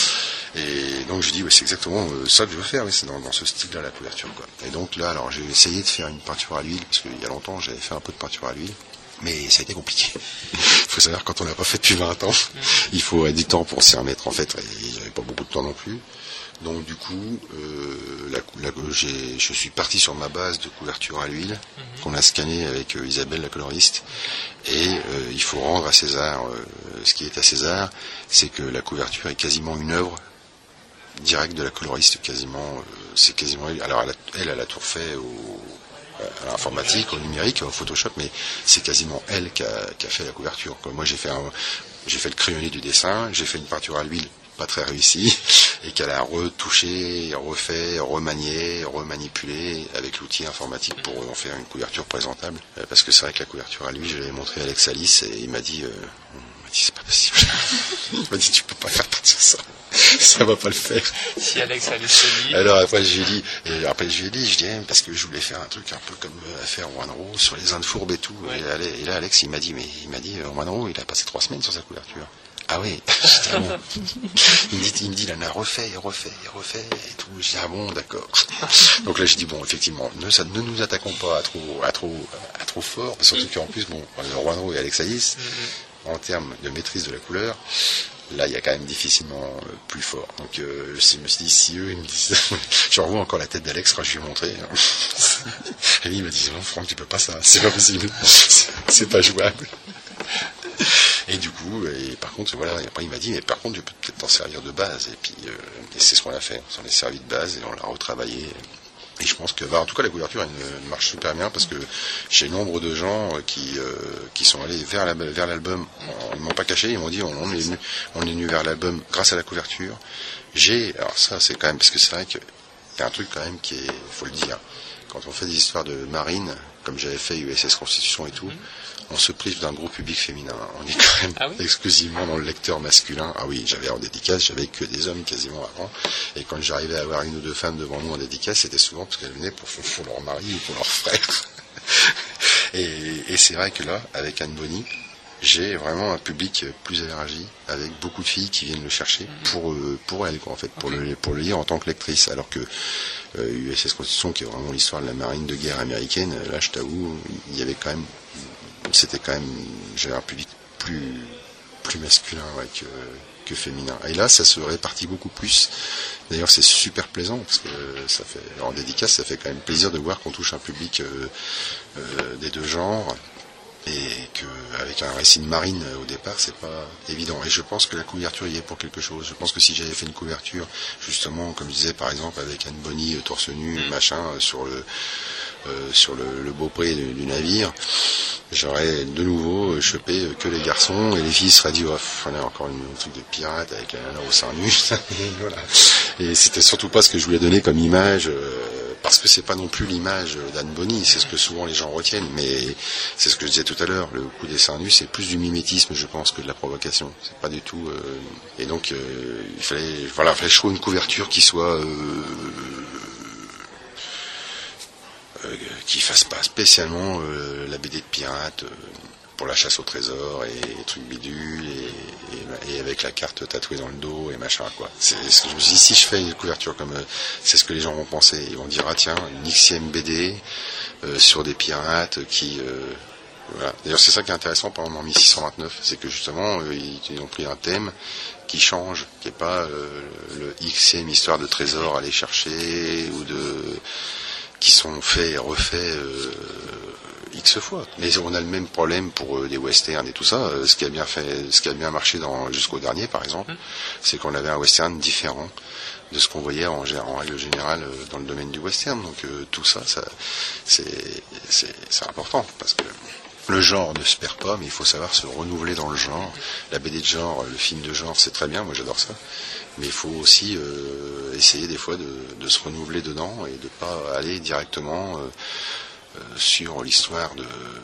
Speaker 2: Et donc je dis, ouais, c'est exactement ça que je veux faire, ouais, c'est dans, dans ce style-là la couverture, quoi. Et donc là, alors j'ai essayé de faire une peinture à l'huile, parce qu'il y a longtemps j'avais fait un peu de peinture à l'huile, mais ça a été compliqué. Il faut savoir, quand on n'a pas fait depuis vingt ans, il faut du temps pour s'y remettre en fait, et j'avais pas beaucoup de temps non plus. Donc du coup, euh, la, la, j'ai, je suis parti sur ma base de couverture à l'huile, mm-hmm. qu'on a scanné avec euh, Isabelle la coloriste, et euh, il faut rendre à César euh, ce qui est à César, c'est que la couverture est quasiment une œuvre direct de la coloriste, quasiment, euh, c'est quasiment, alors elle, a, elle, elle a tout refait au, à l'informatique, au numérique, au Photoshop, mais c'est quasiment elle qui a, qui a fait la couverture, quoi. Moi j'ai fait un, j'ai fait le crayonné du dessin, j'ai fait une peinture à l'huile pas très réussie, et qu'elle a retouché, refait, remanié, remanipulé avec l'outil informatique pour en faire une couverture présentable, euh, parce que c'est vrai que la couverture à l'huile, je l'avais montré à Alex Alice, et il m'a dit, euh, il m'a dit c'est pas possible, il m'a dit tu peux pas faire partir ça. Ça va pas le faire.
Speaker 3: Si Alex allait se dire.
Speaker 2: Alors après je lui ai dit, et après je lui ai dit, je dis parce que je voulais faire un truc un peu comme l'affaire Wanro sur les Indes Fourbes et tout. Ouais. Et, et là Alex il m'a dit, mais il m'a dit Wanro il a passé trois semaines sur sa couverture. Ah oui. Ah bon. il, me dit, il me dit, il en a refait, et refait, et refait et tout. Je dis ah bon d'accord. Donc là je dis bon effectivement, ne, ça, ne nous attaquons pas à trop, à trop, à trop fort, surtout qu'en plus bon, Wanro et Alex Alice, mm-hmm. en termes de maîtrise de la couleur. Là, il y a quand même difficilement euh, plus fort. Donc, euh, je me suis dit, si eux, ils me disent... je revois encore la tête d'Alex quand je lui ai montré. Hein. Et lui, il me dit, non, Franck, tu peux pas ça. C'est pas possible. C'est pas jouable. Et du coup, et par contre, voilà, et après il m'a dit, mais par contre, tu peux peut-être t'en servir de base. Et puis, euh, et c'est ce qu'on a fait. On s'en est servi de base et on l'a retravaillé. Et je pense que, bah, en tout cas, la couverture elle, elle marche super bien parce que j'ai nombre de gens qui euh, qui sont allés vers la, vers l'album. Ils m'ont pas caché, ils m'ont dit, on, on est venu, on est venu vers l'album grâce à la couverture. J'ai, alors ça, c'est quand même parce que c'est vrai que il y a un truc quand même qui est, faut le dire. Quand on fait des histoires de marine, comme j'avais fait U S S Constitution et tout, on se prive d'un gros public féminin. On est quand même ah oui exclusivement dans le lecteur masculin. Ah oui, j'avais en dédicace, j'avais que des hommes quasiment avant. Et quand j'arrivais à avoir une ou deux femmes devant nous en dédicace, c'était souvent parce qu'elles venaient pour, pour leur mari ou pour leur frère. et, et c'est vrai que là, avec Anne Bonny, j'ai vraiment un public plus élargi, avec beaucoup de filles qui viennent le chercher pour euh, pour elle, quoi, en fait, pour okay. le pour le lire en tant que lectrice. Alors que euh, U S S Constitution, qui est vraiment l'histoire de la marine de guerre américaine, là, je t'avoue, il y avait quand même, c'était quand même, j'avais un public plus plus masculin, ouais, que que féminin. Et là, ça se répartit beaucoup plus. D'ailleurs, c'est super plaisant parce que ça fait, en dédicace, ça fait quand même plaisir de voir qu'on touche un public euh, euh, des deux genres. Et qu'avec un récit de marine euh, au départ, c'est pas évident. Et je pense que la couverture y est pour quelque chose. Je pense que si j'avais fait une couverture, justement, comme je disais, par exemple, avec Anne Bonny, euh, torse nu, machin, euh, sur le euh, sur le, le beaupré du, du navire, j'aurais de nouveau euh, chopé euh, que les garçons, et les filles seraient dit, oh, on a encore une, un truc de pirate avec un nana au sein nu. Voilà. Et c'était surtout pas ce que je voulais donner comme image. Euh, Parce que c'est pas non plus l'image d'Anne Bonny, c'est ce que souvent les gens retiennent, mais c'est ce que je disais tout à l'heure, le coup des seins nus, c'est plus du mimétisme, je pense, que de la provocation. C'est pas du tout. Euh... Et donc, euh, il fallait, voilà, il fallait trouver une couverture qui soit, euh... Euh, qui fasse pas spécialement euh, la B D de pirate. Euh... pour la chasse au trésor et trucs bidules et, et, et avec la carte tatouée dans le dos et machin, quoi. C'est ce que je me suis dit, si je fais une couverture comme euh, c'est ce que les gens vont penser, ils vont dire, ah tiens, une Xème B D euh, sur des pirates qui euh, voilà. D'ailleurs, c'est ça qui est intéressant par exemple en mille six cent vingt-neuf, c'est que justement euh, ils, ils ont pris un thème qui change, qui est pas euh, le Xème histoire de trésor à aller chercher ou de qui sont faits et refaits euh, X fois. Mais on a le même problème pour euh, les westerns et tout ça. Euh, ce qui a bien fait, ce qui a bien marché dans jusqu'au dernier, par exemple, mmh. c'est qu'on avait un western différent de ce qu'on voyait en, en règle générale euh, dans le domaine du western. Donc euh, tout ça, ça c'est, c'est, c'est important parce que le genre ne se perd pas, mais il faut savoir se renouveler dans le genre. La B D de genre, le film de genre, c'est très bien, moi j'adore ça. Mais il faut aussi euh, essayer des fois de, de se renouveler dedans et de pas aller directement euh, euh, sur l'histoire de...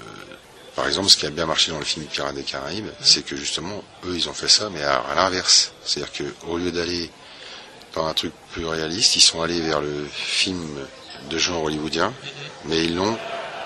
Speaker 2: Par exemple, ce qui a bien marché dans le film Pirates des Caraïbes, mmh. c'est que justement, eux, ils ont fait ça, mais à, à l'inverse. C'est-à-dire qu'au lieu d'aller dans un truc plus réaliste, ils sont allés vers le film de genre hollywoodien, mais ils l'ont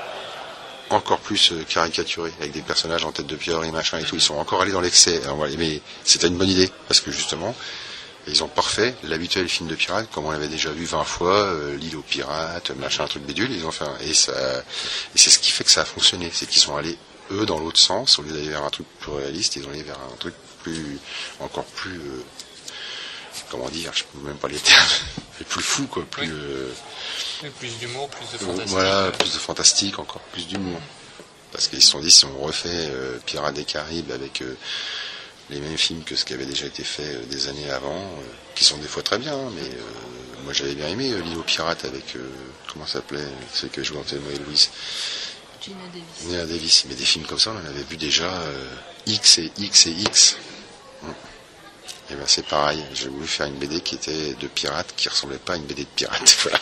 Speaker 2: encore plus caricaturé, avec des personnages en tête de pieuvre et machin et tout. Ils sont encore allés dans l'excès. Alors, voilà, mais c'était une bonne idée, parce que justement, ils ont parfait l'habituel film de pirate, comme on l'avait déjà vu vingt fois, euh, l'île aux pirates, machin, un truc bidule, ils ont fait un, et ça, et c'est ce qui fait que ça a fonctionné, c'est qu'ils sont allés, eux, dans l'autre sens, au lieu d'aller vers un truc plus réaliste, ils ont allé vers un truc plus, encore plus, euh, comment dire, je peux même pas les termes, plus fou, quoi, plus, oui. euh,
Speaker 3: plus d'humour, plus de fantastique.
Speaker 2: Voilà, plus de fantastique, encore plus d'humour. Parce qu'ils se sont dit, si on refait euh, Pirates des Caraïbes avec euh, les mêmes films que ce qui avait déjà été fait euh, des années avant, euh, qui sont des fois très bien, hein, mais euh, moi j'avais bien aimé euh, l'île aux pirates avec, euh, comment ça s'appelait, celle que jouait en Thelma et Louise.
Speaker 1: Geena Davis.
Speaker 2: Geena Davis. Mais des films comme ça, on en avait vu déjà euh, X et X et X. Hum. Et ben c'est pareil, j'ai voulu faire une B D qui était de pirates, qui ressemblait pas à une B D de pirates, voilà.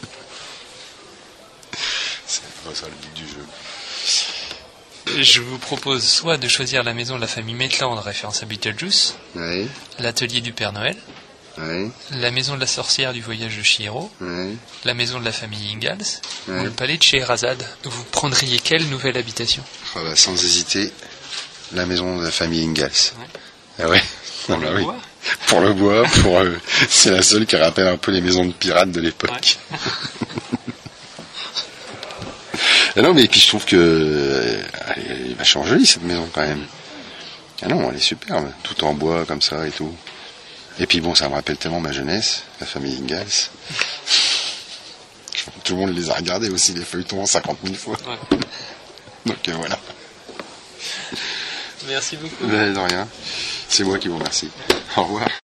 Speaker 2: C'est pas ça le but du jeu.
Speaker 3: Je vous propose soit de choisir la maison de la famille Maitland, référence à Beetlejuice,
Speaker 2: oui.
Speaker 3: l'atelier du Père Noël,
Speaker 2: oui.
Speaker 3: la maison de la sorcière du voyage de Chihiro, oui. la maison de la famille Ingalls, oui. ou le palais de Scheherazade. Vous prendriez quelle nouvelle habitation?
Speaker 2: Ah bah, sans hésiter, la maison de la famille Ingalls. Oui. Ah ouais.
Speaker 3: Pour
Speaker 2: ah
Speaker 3: le
Speaker 2: bah, oui.
Speaker 3: bois
Speaker 2: Pour le bois, pour euh, c'est la seule qui rappelle un peu les maisons de pirates de l'époque. Ouais. Ah non, mais et puis je trouve que euh, elle est vachement jolie cette maison quand même. Ah non, elle est superbe, tout en bois comme ça et tout. Et puis bon, ça me rappelle tellement ma jeunesse, la famille Ingalls. Tout le monde les a regardés aussi, les feuilletons, cinquante mille fois. Ouais. Donc euh, voilà.
Speaker 3: Merci beaucoup.
Speaker 2: Ben, de rien. C'est moi qui vous remercie. Au revoir.